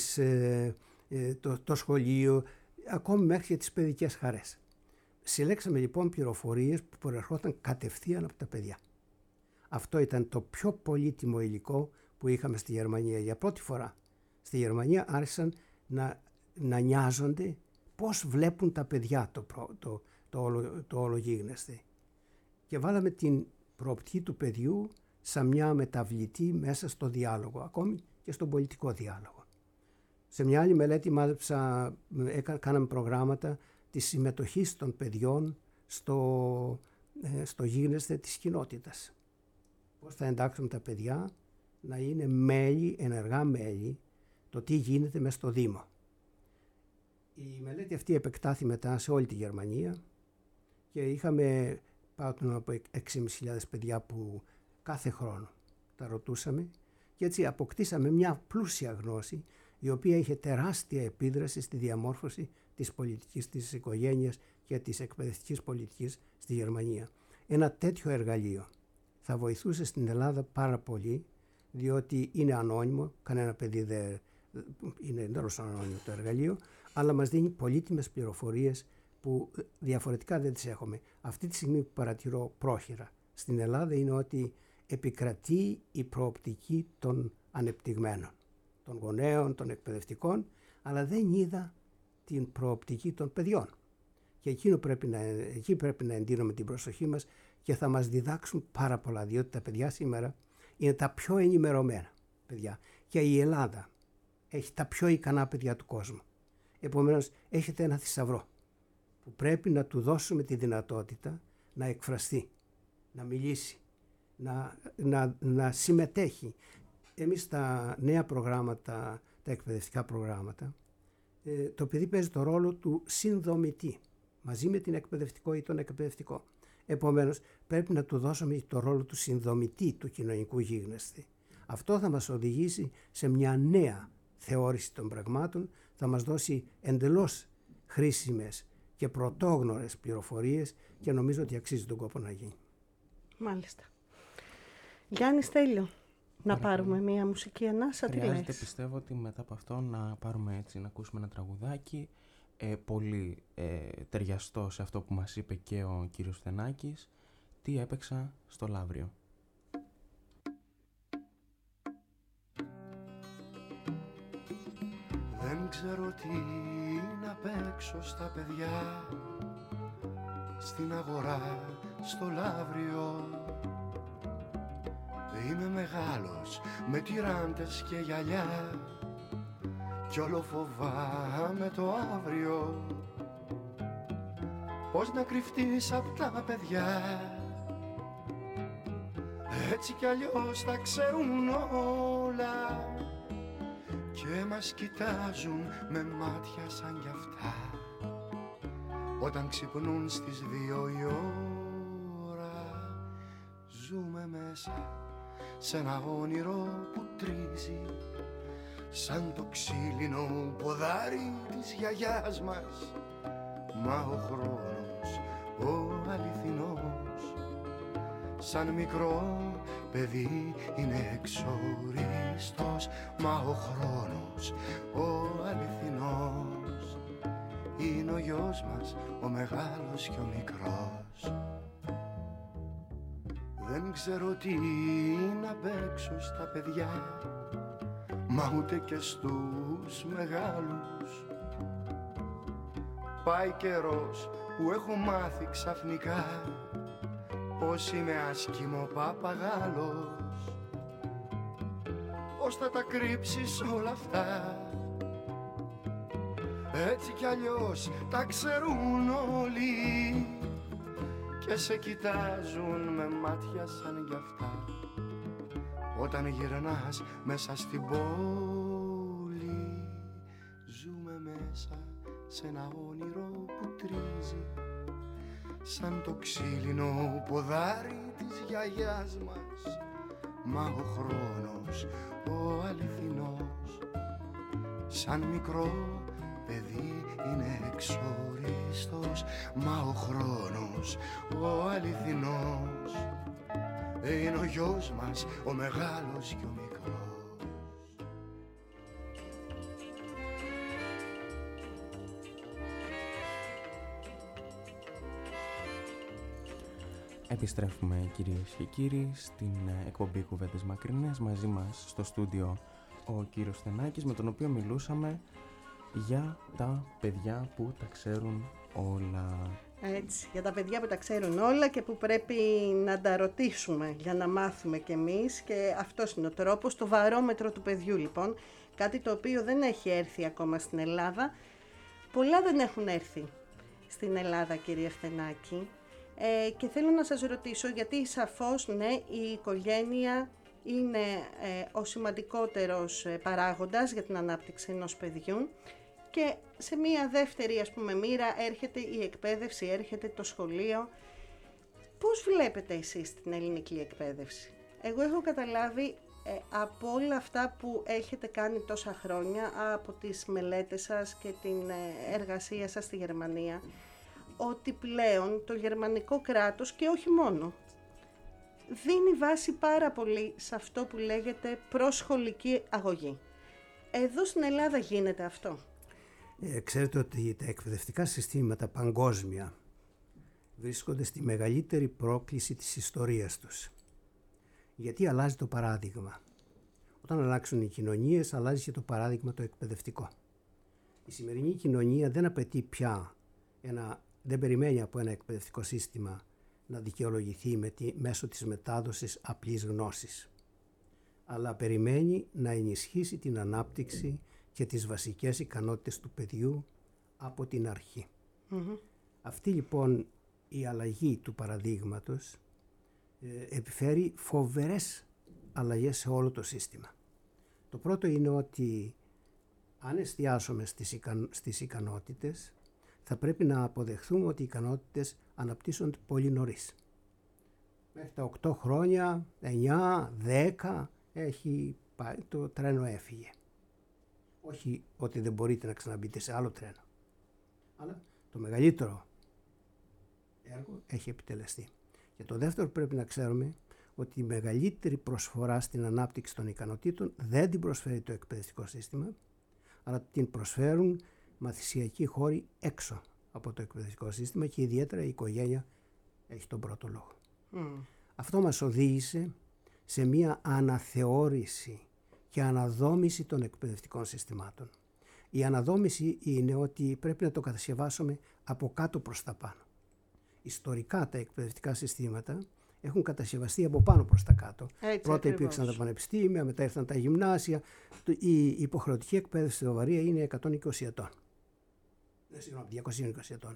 το σχολείο, ακόμη μέχρι και τις παιδικές χαρές. Συλλέξαμε λοιπόν πληροφορίες που προερχόταν κατευθείαν από τα παιδιά. Αυτό ήταν το πιο πολύτιμο υλικό που είχαμε στη Γερμανία. Για πρώτη φορά στη Γερμανία άρχισαν να νοιάζονται πώς βλέπουν τα παιδιά το όλο γίγνεσθε. Και βάλαμε την προοπτική του παιδιού σαν μια μεταβλητή μέσα στο διάλογο, ακόμη και στον πολιτικό διάλογο. Σε μια άλλη μελέτη κάναμε προγράμματα της συμμετοχής των παιδιών στο γίγνεσθε της κοινότητας. Πώς θα εντάξουμε τα παιδιά να είναι μέλη, ενεργά μέλη, το τι γίνεται μες στο Δήμο. Η μελέτη αυτή επεκτάθη μετά σε όλη τη Γερμανία και είχαμε πάνω από 6.500 παιδιά που κάθε χρόνο τα ρωτούσαμε και έτσι αποκτήσαμε μια πλούσια γνώση η οποία είχε τεράστια επίδραση στη διαμόρφωση της πολιτικής της οικογένειας και της εκπαιδευτικής πολιτικής στη Γερμανία. Ένα τέτοιο εργαλείο θα βοηθούσε στην Ελλάδα πάρα πολύ, διότι είναι ανώνυμο, κανένα παιδί δεν είναι εντελώς ανώνυμο το εργαλείο, αλλά μας δίνει πολύτιμες πληροφορίες που διαφορετικά δεν τις έχουμε. Αυτή τη στιγμή που παρατηρώ πρόχειρα στην Ελλάδα είναι ότι επικρατεί η προοπτική των ανεπτυγμένων, των γονέων, των εκπαιδευτικών, αλλά δεν είδα την προοπτική των παιδιών. Και εκεί πρέπει να εντείνουμε την προσοχή μας και θα μας διδάξουν πάρα πολλά, διότι τα παιδιά σήμερα είναι τα πιο ενημερωμένα παιδιά και η Ελλάδα έχει τα πιο ικανά παιδιά του κόσμου. Επομένως έχετε ένα θησαυρό που πρέπει να του δώσουμε τη δυνατότητα να εκφραστεί, να μιλήσει, να συμμετέχει. Εμείς τα νέα προγράμματα, τα εκπαιδευτικά προγράμματα, το παιδί παίζει το ρόλο του συνδομητή μαζί με την εκπαιδευτικό ή τον εκπαιδευτικό. Επομένως πρέπει να του δώσουμε το ρόλο του συνδομητή του κοινωνικού γίγνεσθε. Αυτό θα μας οδηγήσει σε μια νέα θεώρηση των πραγμάτων, θα μας δώσει εντελώς χρήσιμες και πρωτόγνωρες πληροφορίες και νομίζω ότι αξίζει τον κόπο να γίνει. Μάλιστα. Γιάννη Στέλιο, να πάρουμε μια μουσική ανάσα, τι λες? Χρειάζεται, πιστεύω ότι μετά από αυτό να πάρουμε έτσι, να ακούσουμε ένα τραγουδάκι πολύ ταιριαστό σε αυτό που μας είπε και ο κύριος Στενάκης, τι έπαιξα στο Λαύριο. Δεν ξέρω τι να παίξω στα παιδιά, στην αγορά, στο Λαύριο. Είμαι μεγάλος με τυράντες και γυαλιά κι όλο φοβάμαι το αύριο. Πώς να κρυφτείς απ' τα παιδιά, έτσι κι αλλιώς τα ξέρουν όλα και μας κοιτάζουν με μάτια σαν κι αυτά όταν ξυπνούν στις 2 η ώρα. Ζούμε μέσα σε ένα όνειρο που τρίζει σαν το ξύλινο ποδάρι της γιαγιάς μας. Μα ο χρόνος, ο αληθινός, σαν μικρό παιδί είναι εξοριστός. Μα ο χρόνος, ο αληθινός, είναι ο γιος μας, ο μεγάλος και ο μικρός. Δεν ξέρω τι να παίξω στα παιδιά, μα ούτε και στους μεγάλους. Πάει καιρός που έχω μάθει ξαφνικά πως είμαι άσχημο παπαγάλος. Πώς θα τα κρύψεις όλα αυτά, έτσι κι αλλιώς τα ξέρουν όλοι και σε κοιτάζουν με μάτια σαν κι αυτά όταν γυρνάς μέσα στην πόλη. Ζούμε μέσα σε ένα όνειρο που τρίζει σαν το ξύλινο ποδάρι της γιαγιάς μας. Μα ο χρόνος, ο αληθινός, σαν μικρό παιδί είναι εξοριστός. Μα ο χρόνος, ο αληθινός, είναι ο γιος μας, ο μεγάλος και ο μικρός. Επιστρέφουμε κυρίες και κύριοι στην εκπομπή Κουβέντες Μακρινές. Μαζί μας στο στούντιο ο κύριος Στενάκης, με τον οποίο μιλούσαμε για τα παιδιά που τα ξέρουν όλα. Έτσι, για τα παιδιά που τα ξέρουν όλα και που πρέπει να τα ρωτήσουμε για να μάθουμε κι εμείς, και αυτός είναι ο τρόπος, το βαρόμετρο του παιδιού λοιπόν, κάτι το οποίο δεν έχει έρθει ακόμα στην Ελλάδα. Πολλά δεν έχουν έρθει στην Ελλάδα, κύριε Φθενάκη, και θέλω να σας ρωτήσω, γιατί σαφώς ναι, η οικογένεια είναι ο σημαντικότερος παράγοντας για την ανάπτυξη ενός παιδιού, και σε μία δεύτερη μοίρα έρχεται η εκπαίδευση, έρχεται το σχολείο. Πώς βλέπετε εσείς την ελληνική εκπαίδευση? Εγώ έχω καταλάβει από όλα αυτά που έχετε κάνει τόσα χρόνια, από τις μελέτες σας και την εργασία σας στη Γερμανία, ότι πλέον το γερμανικό κράτος, και όχι μόνο, δίνει βάση πάρα πολύ σε αυτό που λέγεται προσχολική αγωγή. Εδώ στην Ελλάδα γίνεται αυτό? Ξέρετε ότι τα εκπαιδευτικά συστήματα παγκόσμια βρίσκονται στη μεγαλύτερη πρόκληση της ιστορίας τους. Γιατί αλλάζει το παράδειγμα. Όταν αλλάξουν οι κοινωνίες, αλλάζει και το παράδειγμα το εκπαιδευτικό. Η σημερινή κοινωνία δεν απαιτεί πια, δεν περιμένει από ένα εκπαιδευτικό σύστημα να δικαιολογηθεί μέσω της μετάδοσης απλής γνώσης, αλλά περιμένει να ενισχύσει την ανάπτυξη και τις βασικές ικανότητες του παιδιού από την αρχή. Αυτή λοιπόν η αλλαγή του παραδείγματος επιφέρει φοβερές αλλαγές σε όλο το σύστημα. Το πρώτο είναι ότι αν εστιάσουμε στις ικανότητες, θα πρέπει να αποδεχθούμε ότι οι ικανότητες αναπτύσσονται πολύ νωρίς. Μέχρι τα 8 χρόνια, 9, 10, το τρένο έφυγε. Όχι ότι δεν μπορείτε να ξαναμπείτε σε άλλο τρένο, αλλά το μεγαλύτερο έργο έχει επιτελεστεί. Και το δεύτερο που πρέπει να ξέρουμε, ότι η μεγαλύτερη προσφορά στην ανάπτυξη των ικανοτήτων δεν την προσφέρει το εκπαιδευτικό σύστημα, αλλά την προσφέρουν μαθησιακοί χώροι έξω από το εκπαιδευτικό σύστημα, και ιδιαίτερα η οικογένεια έχει τον πρώτο λόγο. Αυτό μας οδήγησε σε μία αναθεώρηση και αναδόμηση των εκπαιδευτικών συστημάτων. Η αναδόμηση είναι ότι πρέπει να το κατασκευάσουμε από κάτω προς τα πάνω. Ιστορικά τα εκπαιδευτικά συστήματα έχουν κατασκευαστεί από πάνω προς τα κάτω. Πρώτα υπήρξαν τα πανεπιστήμια, μετά ήρθαν τα γυμνάσια. Η υποχρεωτική εκπαίδευση στη Βαβαρία είναι 120 ετών. 220 ετών.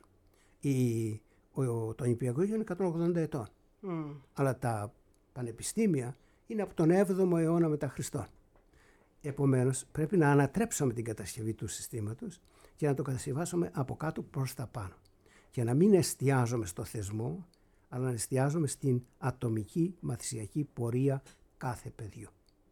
Το νηπιακό είναι 180 ετών. Αλλά τα πανεπιστήμια είναι από τον 7ο αιώνα μετά Χριστόν. Επομένως, πρέπει να ανατρέψουμε την κατασκευή του συστήματος και να το κατασκευάσουμε από κάτω προς τα πάνω. Και να μην εστιάζουμε στο θεσμό, αλλά να εστιάζουμε στην ατομική μαθησιακή πορεία κάθε παιδιού.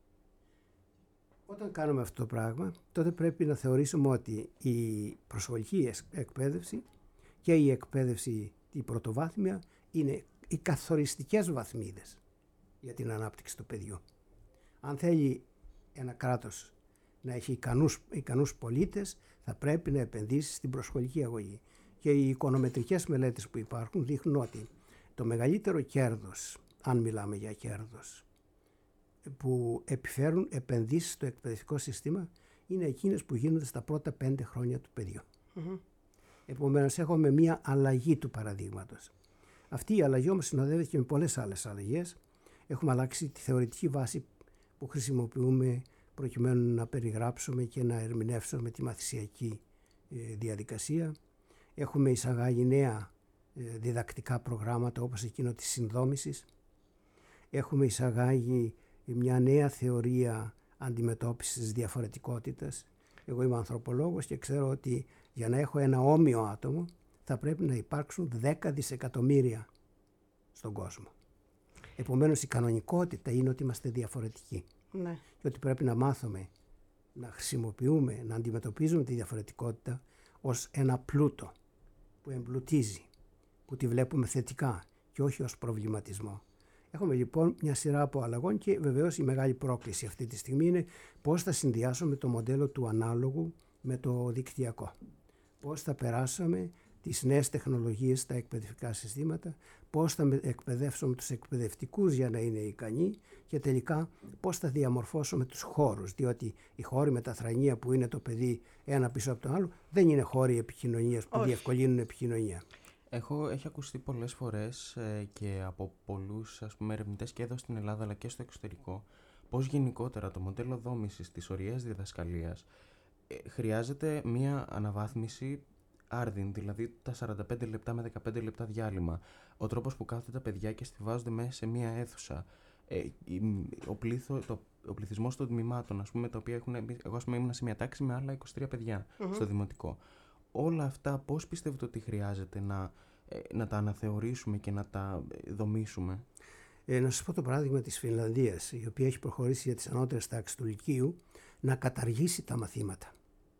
Όταν κάνουμε αυτό το πράγμα, τότε πρέπει να θεωρήσουμε ότι η προσχολική εκπαίδευση και η εκπαίδευση η πρωτοβάθμια είναι οι καθοριστικές βαθμίδες για την ανάπτυξη του παιδιού. Αν θέλει ένα κράτος να έχει ικανούς πολίτες, θα πρέπει να επενδύσει στην προσχολική αγωγή. Και οι οικονομετρικές μελέτες που υπάρχουν δείχνουν ότι το μεγαλύτερο κέρδος, αν μιλάμε για κέρδος, που επιφέρουν επενδύσεις στο εκπαιδευτικό σύστημα, είναι εκείνες που γίνονται στα πρώτα 5 χρόνια του παιδιού. Επομένως, έχουμε μία αλλαγή του παραδείγματος. Αυτή η αλλαγή όμως συνοδεύεται και με πολλές άλλες αλλαγές. Έχουμε αλλάξει τη θεωρητική βάση που χρησιμοποιούμε προκειμένου να περιγράψουμε και να ερμηνεύσουμε τη μαθησιακή διαδικασία. Έχουμε εισαγάγει νέα διδακτικά προγράμματα όπως εκείνο της συνδόμησης. Έχουμε εισαγάγει μια νέα θεωρία αντιμετώπισης της διαφορετικότητας. Εγώ είμαι ανθρωπολόγος και ξέρω ότι για να έχω ένα όμοιο άτομο θα πρέπει να υπάρξουν 10 δισεκατομμύρια στον κόσμο. Επομένως η κανονικότητα είναι ότι είμαστε διαφορετικοί. Ναι. Και ότι πρέπει να μάθουμε να χρησιμοποιούμε, να αντιμετωπίζουμε τη διαφορετικότητα ως ένα πλούτο που εμπλουτίζει, που τη βλέπουμε θετικά και όχι ως προβληματισμό. Έχουμε λοιπόν μια σειρά από αλλαγών και βεβαίως η μεγάλη πρόκληση αυτή τη στιγμή είναι πώς θα συνδυάσουμε το μοντέλο του ανάλογου με το δικτυακό. Πώς θα περάσουμε τις νέες τεχνολογίες στα εκπαιδευτικά συστήματα, πώς θα εκπαιδεύσουμε τους εκπαιδευτικούς για να είναι ικανοί και τελικά πώς θα διαμορφώσουμε τους χώρους, διότι οι χώροι με τα θρανία που είναι το παιδί ένα πίσω από το άλλο δεν είναι χώροι επικοινωνίας που διευκολύνουν επικοινωνία. Έχει ακουστεί πολλές φορές και από πολλούς ερευνητές και εδώ στην Ελλάδα αλλά και στο εξωτερικό πως γενικότερα το μοντέλο δόμησης της ωριαίας διδασκαλίας χρειάζεται μία αναβάθμιση άρδιν, δηλαδή τα 45 λεπτά με 15 λεπτά διάλειμμα. Ο τρόπος που κάθονται τα παιδιά και στιβάζονται μέσα σε μία αίθουσα. Ο πληθυσμός των τμήματων, ας πούμε, τα οποία έχουν. Εγώ, ας πούμε, ήμουν σε μία τάξη με άλλα 23 παιδιά στο δημοτικό. Όλα αυτά πώς πιστεύετε ότι χρειάζεται να τα αναθεωρήσουμε και να τα δομήσουμε? Να σας πω το παράδειγμα της Φινλανδίας, η οποία έχει προχωρήσει για τις ανώτερες τάξεις του Λυκείου να καταργήσει τα μαθήματα.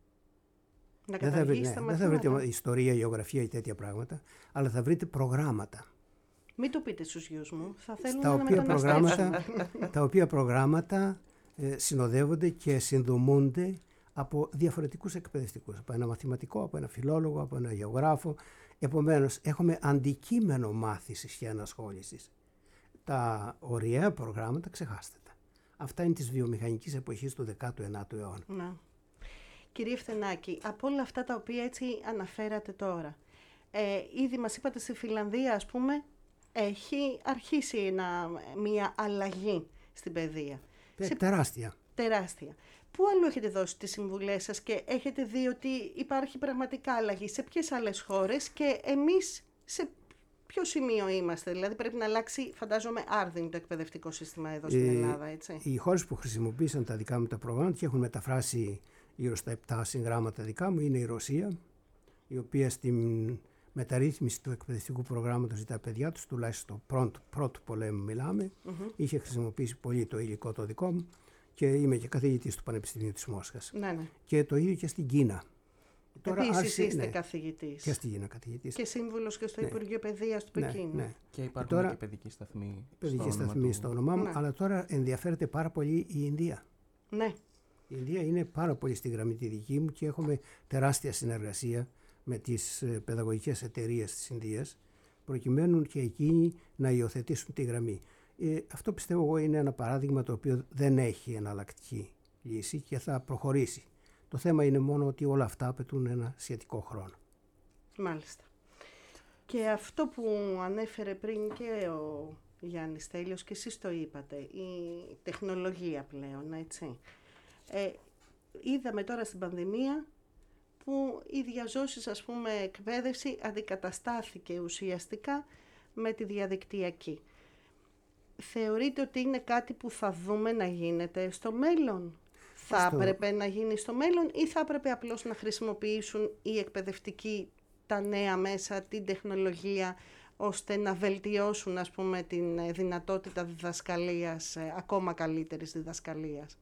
Δεν θα βρείτε ιστορία, γεωγραφία ή τέτοια πράγματα, αλλά θα βρείτε προγράμματα. Μην το πείτε στους γιους μου, θα θέλουν να μεταναστεύσουν. Τα οποία προγράμματα συνοδεύονται και συνδομούνται από διαφορετικούς εκπαιδευτικούς, από ένα μαθηματικό, από ένα φιλόλογο, από ένα γεωγράφο. Επομένως, έχουμε αντικείμενο μάθησης και ανασχόλησης. Τα ωριαία προγράμματα, ξεχάστε τα. Αυτά είναι της βιομηχανικής εποχής του 19ου αιώνα. Να. Κύριε Φθενάκη, από όλα αυτά τα οποία έτσι αναφέρατε τώρα, ήδη μας είπατε στη Φινλανδία, ας πούμε, έχει αρχίσει μια αλλαγή στην παιδεία. Τεράστια. Πού αλλού έχετε δώσει τις συμβουλές σας και έχετε δει ότι υπάρχει πραγματικά αλλαγή? Σε ποιες άλλες χώρες και εμείς σε ποιο σημείο είμαστε? Δηλαδή πρέπει να αλλάξει, φαντάζομαι, άρδιν το εκπαιδευτικό σύστημα εδώ στην Ελλάδα, έτσι. Οι χώρες που χρησιμοποίησαν τα δικά μου τα προγράμματα και έχουν μεταφράσει γύρω στα 7 συγγράμματα δικά μου είναι η Ρωσία, η οποία στην μεταρρύθμιση του εκπαιδευτικού προγράμματος για τα παιδιά τους, τουλάχιστον πρώτου πολέμου μιλάμε, είχε χρησιμοποιήσει πολύ το υλικό το δικό μου και είμαι και καθηγητής του Πανεπιστημίου της Μόσχας. Ναι. Και το ίδιο και στην Κίνα. Επίσης είστε καθηγητής. Και στην Κίνα καθηγητής. Και σύμβουλος και στο Υπουργείο Παιδείας του Πεκίνου. Ναι. Και υπάρχουν και παιδικοί σταθμοί. Παιδικοί σταθμοί στο όνομά μου, αλλά τώρα ενδιαφέρεται πάρα πολύ η Ινδία. Ναι. Η Ινδία είναι πάρα πολύ στη γραμμή τη δική μου και έχουμε τεράστια συνεργασία με τις παιδαγωγικές εταιρείες της Ινδίας, προκειμένου και εκείνοι να υιοθετήσουν τη γραμμή. Αυτό πιστεύω εγώ είναι ένα παράδειγμα το οποίο δεν έχει εναλλακτική λύση και θα προχωρήσει. Το θέμα είναι μόνο ότι όλα αυτά απαιτούν ένα σχετικό χρόνο. Μάλιστα. Και αυτό που ανέφερε πριν και ο Γιάννης Τέλειος και εσείς το είπατε, η τεχνολογία πλέον, έτσι. Είδαμε τώρα στην πανδημία που η διαζώσης, ας πούμε, εκπαίδευση αντικαταστάθηκε ουσιαστικά με τη διαδικτυακή. Θεωρείτε ότι είναι κάτι που θα δούμε να γίνεται στο μέλλον? Θα έπρεπε να γίνει στο μέλλον ή θα έπρεπε απλώς να χρησιμοποιήσουν οι εκπαιδευτικοί τα νέα μέσα, την τεχνολογία, ώστε να βελτιώσουν, ας πούμε, την δυνατότητα διδασκαλίας, ακόμα καλύτερης διδασκαλίας?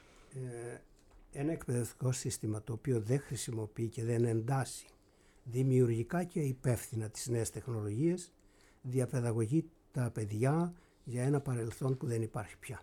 Ένα εκπαιδευτικό σύστημα το οποίο δεν χρησιμοποιεί και δεν εντάσσει δημιουργικά και υπεύθυνα τις νέες τεχνολογίες διαπαιδαγωγεί τα παιδιά για ένα παρελθόν που δεν υπάρχει πια.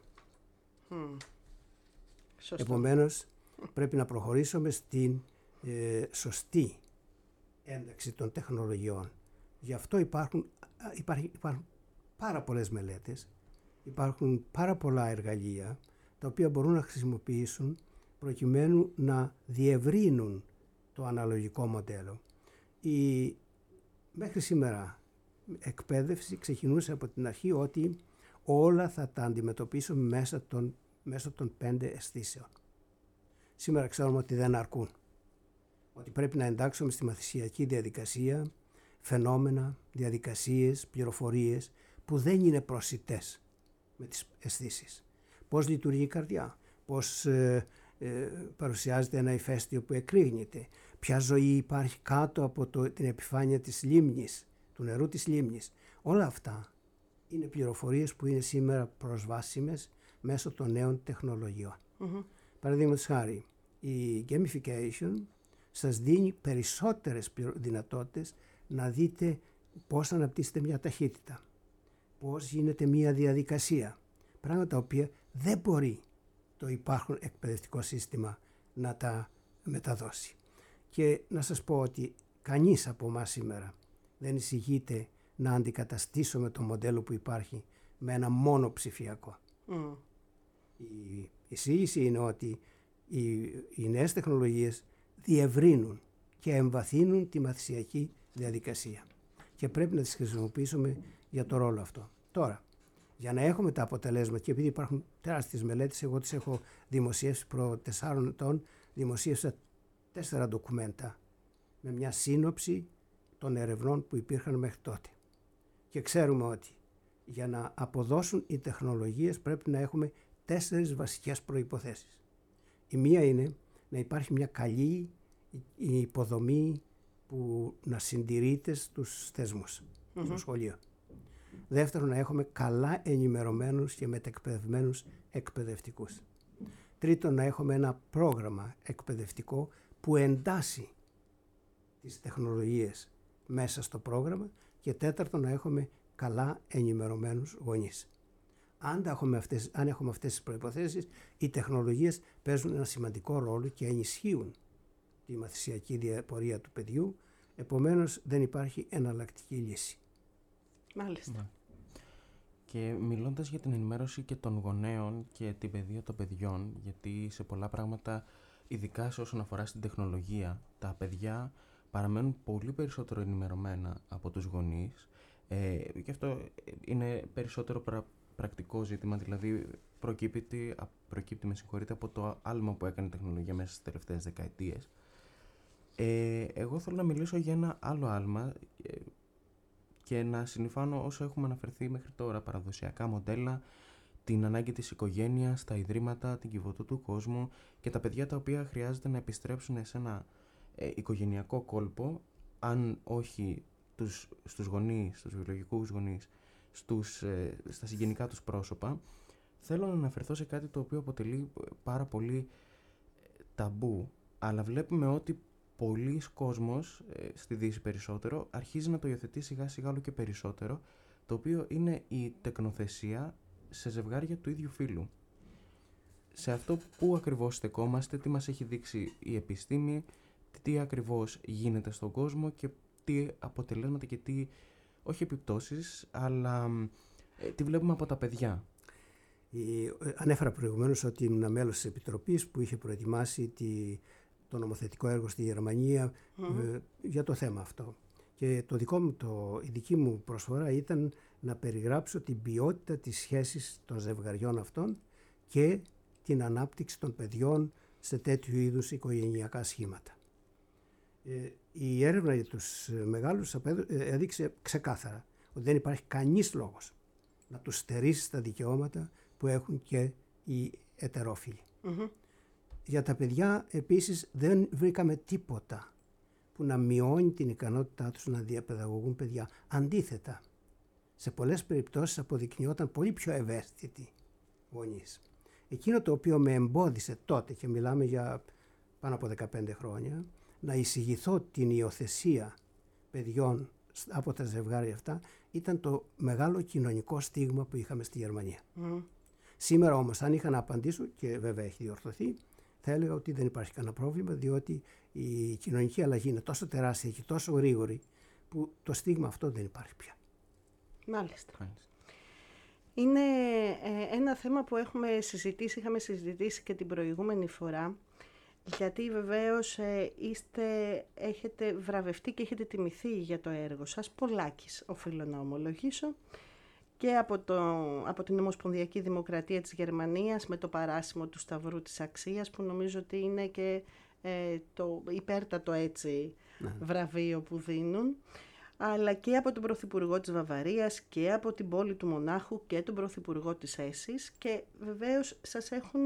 Σωστό. Επομένως πρέπει να προχωρήσουμε στην σωστή ένταξη των τεχνολογιών. Γι' αυτό υπάρχουν πάρα πολλές μελέτες, υπάρχουν πάρα πολλά εργαλεία τα οποία μπορούν να χρησιμοποιήσουν προκειμένου να διευρύνουν το αναλογικό μοντέλο. Η μέχρι σήμερα εκπαίδευση ξεκινούσε από την αρχή ότι όλα θα τα αντιμετωπίσουμε μέσω των 5 αισθήσεων. Σήμερα ξέρουμε ότι δεν αρκούν. Ότι πρέπει να εντάξουμε στη μαθησιακή διαδικασία φαινόμενα, διαδικασίες, πληροφορίες που δεν είναι προσιτές με τις αισθήσεις. Πώς λειτουργεί η καρδιά, πώς παρουσιάζεται ένα ηφαίστειο που εκρήγνεται, ποια ζωή υπάρχει κάτω από την επιφάνεια της λίμνης, του νερού της λίμνης. Όλα αυτά είναι πληροφορίες που είναι σήμερα προσβάσιμες μέσω των νέων τεχνολογιών. Παραδείγματος χάρη, η gamification σας δίνει περισσότερες δυνατότητες να δείτε πώς αναπτύσσεται μια ταχύτητα, πώς γίνεται μια διαδικασία, πράγματα τα οποία δεν μπορεί το υπάρχον εκπαιδευτικό σύστημα να τα μεταδώσει. Και να σας πω ότι κανείς από εμάς σήμερα δεν εισηγείται να αντικαταστήσουμε το μοντέλο που υπάρχει με ένα μόνο ψηφιακό. Η εισήγηση είναι ότι οι νέες τεχνολογίες διευρύνουν και εμβαθύνουν τη μαθησιακή διαδικασία. και πρέπει να τις χρησιμοποιήσουμε για το ρόλο αυτό. Τώρα, για να έχουμε τα αποτελέσματα, και επειδή υπάρχουν τεράστιες μελέτες, εγώ τις έχω δημοσιεύσει προ 4 ετών, δημοσίευσα 4 ντοκουμέντα με μια σύνοψη των ερευνών που υπήρχαν μέχρι τότε. Και ξέρουμε ότι για να αποδώσουν οι τεχνολογίες πρέπει να έχουμε 4 βασικές προϋποθέσεις. Η μία είναι να υπάρχει μια καλή υποδομή που να συντηρείται στους θεσμούς, στο σχολείο. Δεύτερον, να έχουμε καλά ενημερωμένους και μετεκπαιδευμένους εκπαιδευτικούς. Τρίτον, να έχουμε ένα πρόγραμμα εκπαιδευτικό που εντάσσει τις τεχνολογίες μέσα στο πρόγραμμα. Και τέταρτον, να έχουμε καλά ενημερωμένους γονείς. Αν έχουμε αυτές τις προϋποθέσεις, οι τεχνολογίες παίζουν ένα σημαντικό ρόλο και ενισχύουν τη μαθησιακή πορεία του παιδιού. Επομένως, δεν υπάρχει εναλλακτική λύση. Μάλιστα. Και μιλώντας για την ενημέρωση και των γονέων και την παιδεία των παιδιών, γιατί σε πολλά πράγματα, ειδικά σε όσον αφορά στην τεχνολογία, τα παιδιά παραμένουν πολύ περισσότερο ενημερωμένα από τους γονείς, και αυτό είναι περισσότερο πρακτικό ζήτημα, δηλαδή προκύπτει από το άλμα που έκανε η τεχνολογία μέσα στις τελευταίες δεκαετίες. Εγώ θέλω να μιλήσω για ένα άλλο άλμα και να συνυφάνω όσο έχουμε αναφερθεί μέχρι τώρα, παραδοσιακά μοντέλα, την ανάγκη της οικογένειας, τα ιδρύματα, την κυβωτό του κόσμου και τα παιδιά τα οποία χρειάζεται να επιστρέψουν σε ένα οικογενειακό κόλπο, αν όχι στους γονείς, στους βιολογικούς γονείς, στα συγγενικά τους πρόσωπα. Θέλω να αναφερθώ σε κάτι το οποίο αποτελεί πάρα πολύ ταμπού, αλλά βλέπουμε ότι πολλοί κόσμος, στη Δύση περισσότερο, αρχίζει να το υιοθετεί σιγά σιγά όλο και περισσότερο, το οποίο είναι η τεκνοθεσία σε ζευγάρια του ίδιου φύλου. Σε αυτό που ακριβώς στεκόμαστε, τι μας έχει δείξει η επιστήμη, τι ακριβώς γίνεται στον κόσμο και τι αποτελέσματα και τι, όχι επιπτώσεις, αλλά τι βλέπουμε από τα παιδιά. Ανέφερα προηγουμένως ότι ήμουν μέλος της Επιτροπής που είχε προετοιμάσει το νομοθετικό έργο στη Γερμανία για το θέμα αυτό. Και η δική μου προσφορά ήταν να περιγράψω την ποιότητα της σχέσης των ζευγαριών αυτών και την ανάπτυξη των παιδιών σε τέτοιου είδους οικογενειακά σχήματα. Η έρευνα για τους μεγάλους έδειξε ξεκάθαρα ότι δεν υπάρχει κανείς λόγος να τους στερήσει τα δικαιώματα που έχουν και οι ετερόφιλοι. Για τα παιδιά επίσης δεν βρήκαμε τίποτα που να μειώνει την ικανότητά τους να διαπαιδαγωγούν παιδιά. Αντίθετα, σε πολλές περιπτώσεις αποδεικνυόταν πολύ πιο ευαίσθητοι γονείς. Εκείνο το οποίο με εμπόδισε τότε, και μιλάμε για πάνω από 15 χρόνια, να εισηγηθώ την υιοθεσία παιδιών από τα ζευγάρια αυτά, ήταν το μεγάλο κοινωνικό στίγμα που είχαμε στη Γερμανία. Σήμερα όμως, αν είχα να απαντήσω, και βέβαια έχει διορθωθεί, θα έλεγα ότι δεν υπάρχει κανένα πρόβλημα, διότι η κοινωνική αλλαγή είναι τόσο τεράστια και τόσο γρήγορη που το στίγμα αυτό δεν υπάρχει πια. Μάλιστα. Είναι ένα θέμα που είχαμε συζητήσει και την προηγούμενη φορά, γιατί βεβαίως έχετε βραβευτεί και έχετε τιμηθεί για το έργο σας, πολλάκις οφείλω να ομολογήσω, και από την Ομοσπονδιακή Δημοκρατία της Γερμανίας με το παράσημο του Σταυρού της Αξίας, που νομίζω ότι είναι και το υπέρτατο βραβείο που δίνουν, αλλά και από τον Πρωθυπουργό της Βαβαρίας και από την πόλη του Μονάχου και τον Πρωθυπουργό της Έσης, και βεβαίως σας έχουν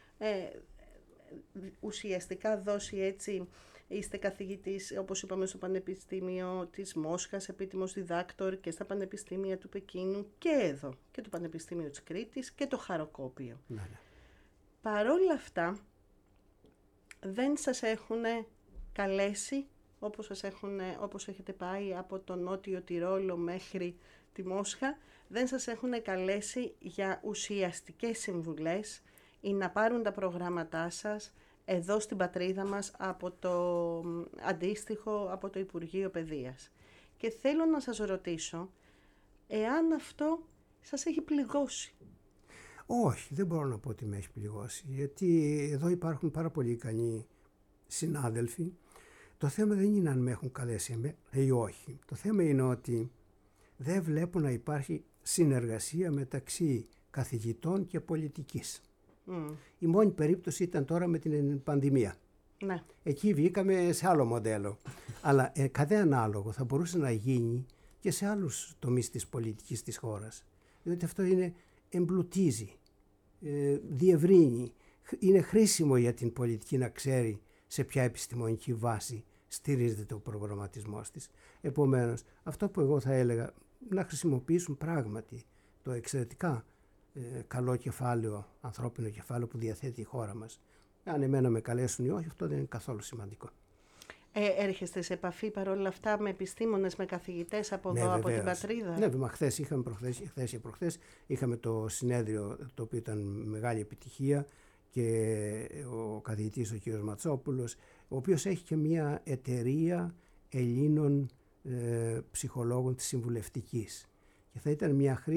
ουσιαστικά δώσει είστε καθηγητής, όπως είπαμε, στο Πανεπιστήμιο της Μόσχας, επίτιμος διδάκτορ και στα Πανεπιστήμια του Πεκίνου και εδώ, και το Πανεπιστήμιο της Κρήτης και το Χαροκόπιο. Παρόλα αυτά, δεν σας έχουν καλέσει, όπως έχετε πάει από το Νότιο Τυρόλο μέχρι τη Μόσχα, δεν σας έχουν καλέσει για ουσιαστικές συμβουλές ή να πάρουν τα προγράμματά σας εδώ στην πατρίδα μας από το αντίστοιχο, από το Υπουργείο Παιδείας. Και θέλω να σας ρωτήσω, εάν αυτό σας έχει πληγώσει. Όχι, δεν μπορώ να πω ότι με έχει πληγώσει, γιατί εδώ υπάρχουν πάρα πολύ ικανοί συνάδελφοι. Το θέμα δεν είναι αν με έχουν καλέσει ή όχι. Το θέμα είναι ότι δεν βλέπω να υπάρχει συνεργασία μεταξύ καθηγητών και πολιτικής. Η μόνη περίπτωση ήταν τώρα με την πανδημία. Ναι. Εκεί βγήκαμε σε άλλο μοντέλο. Αλλά κάτι ανάλογο θα μπορούσε να γίνει και σε άλλους τομείς της πολιτικής της χώρας. Διότι αυτό εμπλουτίζει, διευρύνει. Είναι χρήσιμο για την πολιτική να ξέρει σε ποια επιστημονική βάση στηρίζεται ο προγραμματισμός της. Επομένως, αυτό που εγώ θα έλεγα, να χρησιμοποιήσουν πράγματι το εξαιρετικά καλό κεφάλαιο, ανθρώπινο κεφάλαιο που διαθέτει η χώρα μας. Αν εμένα με καλέσουν ή όχι, αυτό δεν είναι καθόλου σημαντικό. Έρχεστε σε επαφή παρόλα αυτά με επιστήμονες, με καθηγητές από εδώ, από την πατρίδα? Ναι, μα χθες και προχθές είχαμε το συνέδριο, το οποίο ήταν μεγάλη επιτυχία, και ο καθηγητής ο κ. Ματσόπουλος, ο οποίος έχει και μια εταιρεία Ελλήνων ψυχολόγων της συμβουλευτικής. Και θα ήταν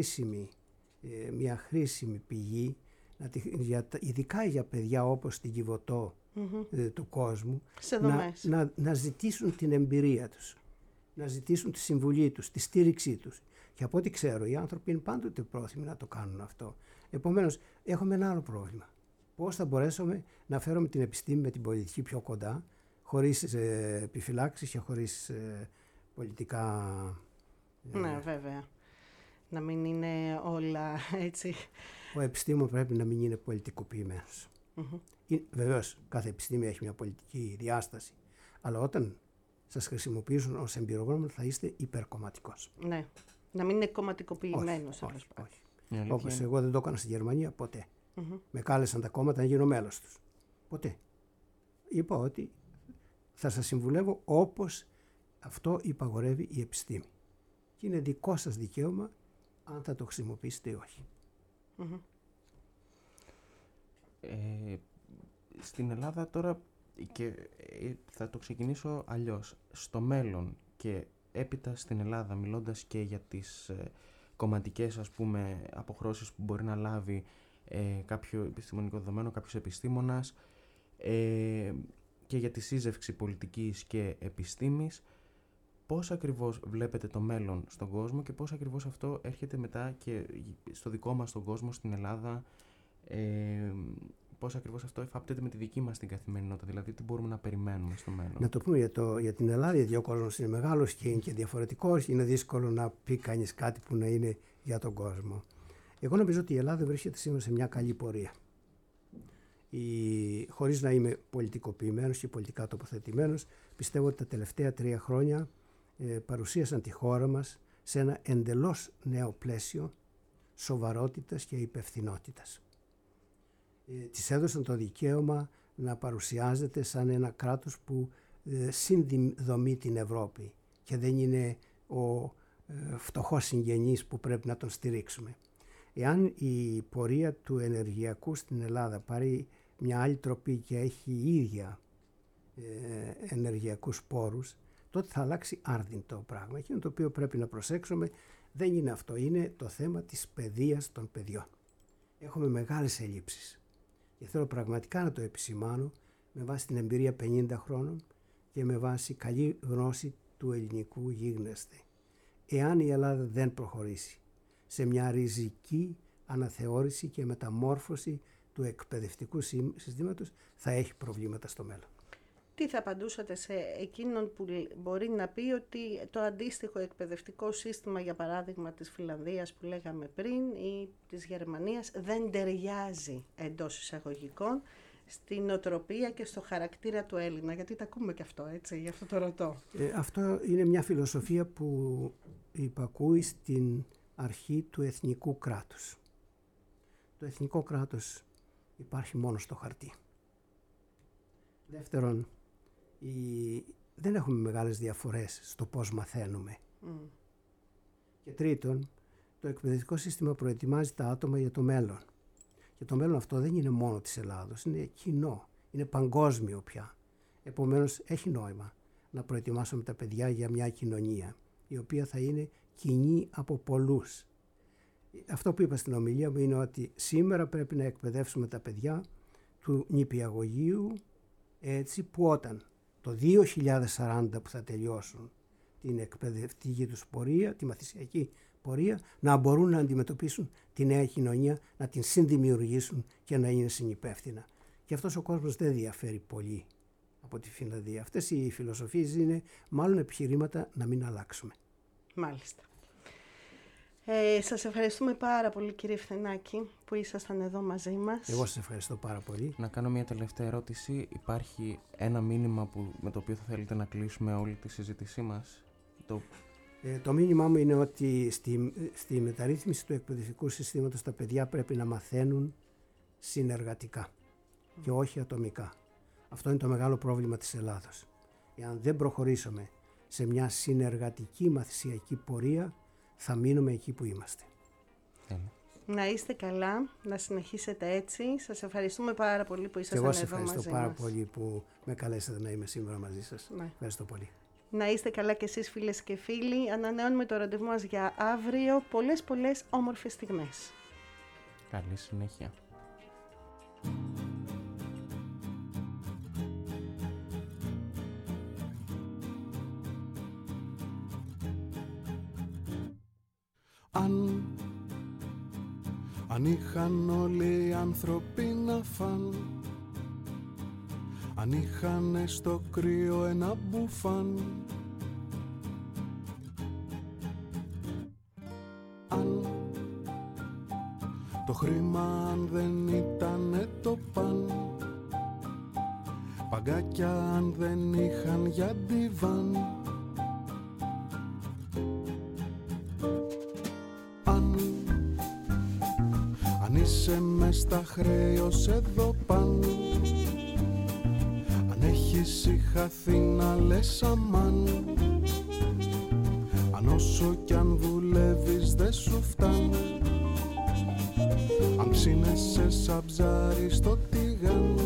μια χρήσιμη πηγή, ειδικά για παιδιά όπως την Κιβωτό του κόσμου, να ζητήσουν την εμπειρία τους, να ζητήσουν τη συμβουλή τους, τη στήριξή τους. Και από ό,τι ξέρω, οι άνθρωποι είναι πάντοτε πρόθυμοι να το κάνουν αυτό. Επομένως, έχουμε ένα άλλο πρόβλημα. Πώς θα μπορέσουμε να φέρουμε την επιστήμη με την πολιτική πιο κοντά, χωρίς επιφυλάξεις και χωρίς πολιτικά... Ναι, βέβαια. Να μην είναι όλα έτσι. Ο επιστήμον πρέπει να μην είναι πολιτικοποιημένος. Βεβαίως, κάθε επιστήμη έχει μια πολιτική διάσταση. Αλλά όταν σας χρησιμοποιήσουν ως εμπειρογνώμονα θα είστε υπερκομματικός. Ναι. Να μην είναι κομματικοποιημένος. Όχι. Όπως εγώ δεν το έκανα στη Γερμανία ποτέ. Με κάλεσαν τα κόμματα να γίνω μέλος τους. Ποτέ. Είπα ότι θα σας συμβουλεύω όπως αυτό υπαγορεύει η επιστήμη. Και είναι δικό σας δικαίωμα αν θα το χρησιμοποιήσετε ή όχι. Στην Ελλάδα τώρα, και θα το ξεκινήσω αλλιώς, στο μέλλον και έπειτα στην Ελλάδα, μιλώντας και για τις κομματικές, ας πούμε, αποχρώσεις που μπορεί να λάβει κάποιο επιστημονικό δεδομένο, κάποιος επιστήμονας, και για τη σύζευξη πολιτικής και επιστήμης, πώς ακριβώς βλέπετε το μέλλον στον κόσμο και πώς ακριβώς αυτό έρχεται μετά και στο δικό μας τον κόσμο, στην Ελλάδα, πώς ακριβώς αυτό εφάπτεται με τη δική μας την καθημερινότητα, δηλαδή τι μπορούμε να περιμένουμε στο μέλλον. Να το πούμε για την Ελλάδα, γιατί ο κόσμος είναι μεγάλος και είναι και διαφορετικός, είναι δύσκολο να πει κανείς κάτι που να είναι για τον κόσμο. Εγώ νομίζω ότι η Ελλάδα βρίσκεται σήμερα σε μια καλή πορεία. Χωρίς να είμαι πολιτικοποιημένος και πολιτικά τοποθετημένος, πιστεύω ότι τα τελευταία 3 χρόνια παρουσίασαν τη χώρα μας σε ένα εντελώς νέο πλαίσιο σοβαρότητας και υπευθυνότητας. Της έδωσαν το δικαίωμα να παρουσιάζεται σαν ένα κράτος που συνδομεί την Ευρώπη και δεν είναι ο φτωχός συγγενής που πρέπει να τον στηρίξουμε. Εάν η πορεία του ενεργειακού στην Ελλάδα πάρει μια άλλη τροπή και έχει η ίδια ενεργειακούς πόρους, τότε θα αλλάξει άρδιν το πράγμα. Εκείνο το οποίο πρέπει να προσέξουμε δεν είναι αυτό, είναι το θέμα της παιδείας των παιδιών. Έχουμε μεγάλες ελλείψεις και θέλω πραγματικά να το επισημάνω με βάση την εμπειρία 50 χρόνων και με βάση καλή γνώση του ελληνικού γίγνεσθε. Εάν η Ελλάδα δεν προχωρήσει σε μια ριζική αναθεώρηση και μεταμόρφωση του εκπαιδευτικού συστήματος, θα έχει προβλήματα στο μέλλον. Τι θα απαντούσατε σε εκείνον που μπορεί να πει ότι το αντίστοιχο εκπαιδευτικό σύστημα, για παράδειγμα της Φιλανδίας που λέγαμε πριν ή της Γερμανίας, δεν ταιριάζει εντός εισαγωγικών στην νοοτροπία και στο χαρακτήρα του Έλληνα? Γιατί τα ακούμε και αυτό, έτσι, γι' αυτό το ρωτώ. Αυτό είναι μια φιλοσοφία που υπακούει στην αρχή του εθνικού κράτους. Το εθνικό κράτος υπάρχει μόνο στο χαρτί. Δεύτερον, δεν έχουμε μεγάλες διαφορές στο πώς μαθαίνουμε. Και τρίτον, το εκπαιδευτικό σύστημα προετοιμάζει τα άτομα για το μέλλον. Και το μέλλον αυτό δεν είναι μόνο της Ελλάδος, είναι κοινό, είναι παγκόσμιο πια. Επομένως, έχει νόημα να προετοιμάσουμε τα παιδιά για μια κοινωνία, η οποία θα είναι κοινή από πολλούς. Αυτό που είπα στην ομιλία μου είναι ότι σήμερα πρέπει να εκπαιδεύσουμε τα παιδιά του νηπιαγωγείου, έτσι που όταν το 2040 που θα τελειώσουν την εκπαιδευτική τους πορεία, τη μαθησιακή πορεία, να μπορούν να αντιμετωπίσουν τη νέα κοινωνία, να την συνδημιουργήσουν και να είναι συνυπεύθυνα. Και αυτός ο κόσμος δεν διαφέρει πολύ από τη Φινλανδία. Αυτές οι φιλοσοφίες είναι μάλλον επιχειρήματα να μην αλλάξουμε. Μάλιστα. Σας ευχαριστούμε πάρα πολύ, κύριε Φθενάκη, που ήσασταν εδώ μαζί μας. Εγώ σας ευχαριστώ πάρα πολύ. Να κάνω μια τελευταία ερώτηση. Υπάρχει ένα μήνυμα με το οποίο θα θέλετε να κλείσουμε όλη τη συζήτησή μας? Το μήνυμά μου είναι ότι στη μεταρρύθμιση του εκπαιδευτικού συστήματος τα παιδιά πρέπει να μαθαίνουν συνεργατικά και όχι ατομικά. Αυτό είναι το μεγάλο πρόβλημα της Ελλάδος. Εάν δεν προχωρήσουμε σε μια συνεργατική μαθησιακή πορεία, θα μείνουμε εκεί που είμαστε. Να είστε καλά, να συνεχίσετε έτσι. Σας ευχαριστούμε πάρα πολύ που ήσασταν εδώ μαζί μας. Εγώ σας ευχαριστώ πάρα πολύ που με καλέσατε να είμαι σήμερα μαζί σας. Ναι. Ευχαριστώ πολύ. Να είστε καλά και εσείς, φίλες και φίλοι. Ανανεώνουμε το ραντεβού μας για αύριο. Πολλές όμορφες στιγμές. Καλή συνέχεια. Αν είχαν όλοι οι άνθρωποι να φαν, αν είχαν στο κρύο ένα μπουφάν, αν το χρήμα αν δεν ήταν το παν, παγκάκια αν δεν είχαν για ντιβάν, αν είσαι μες στα χρέος εδώ πάνω, αν έχεις χαθεί να λες αμάν, αν όσο κι αν δουλεύεις δεν σου φτάνει, αν ψήνεσαι σαν ψάρι στο τηγάνι,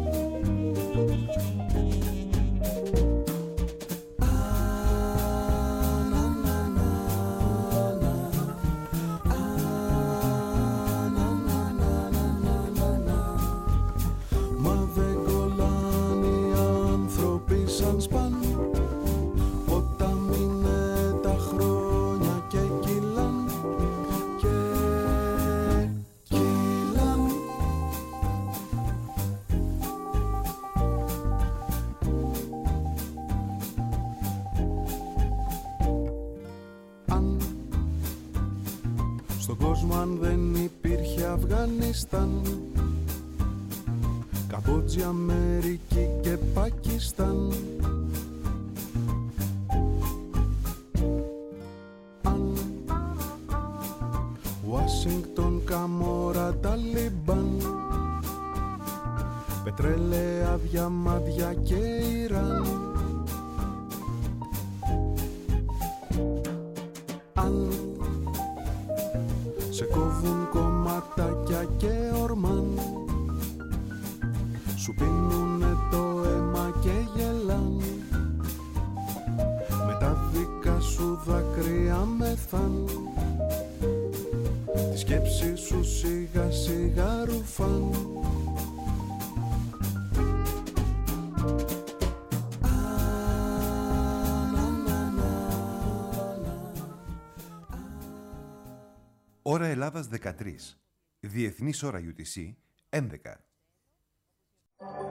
αν δεν υπήρχε Αφγανιστάν, Καμπότζη, Αμερική και Πακιστάν, αν Ουάσιγκτον, Καμόρα, Ταλιμπάν, πετρέλαια, διαμάντια και Ιράν, σε κόβουν κομματάκια και ορμάν, σου πίνουνε το αίμα και γελάν, με τα δικά σου δάκρυα μεθάν, τη σκέψη σου σιγά σιγά ρουφάν. Ώρα Ελλάδας 13. Διεθνής ώρα UTC 11.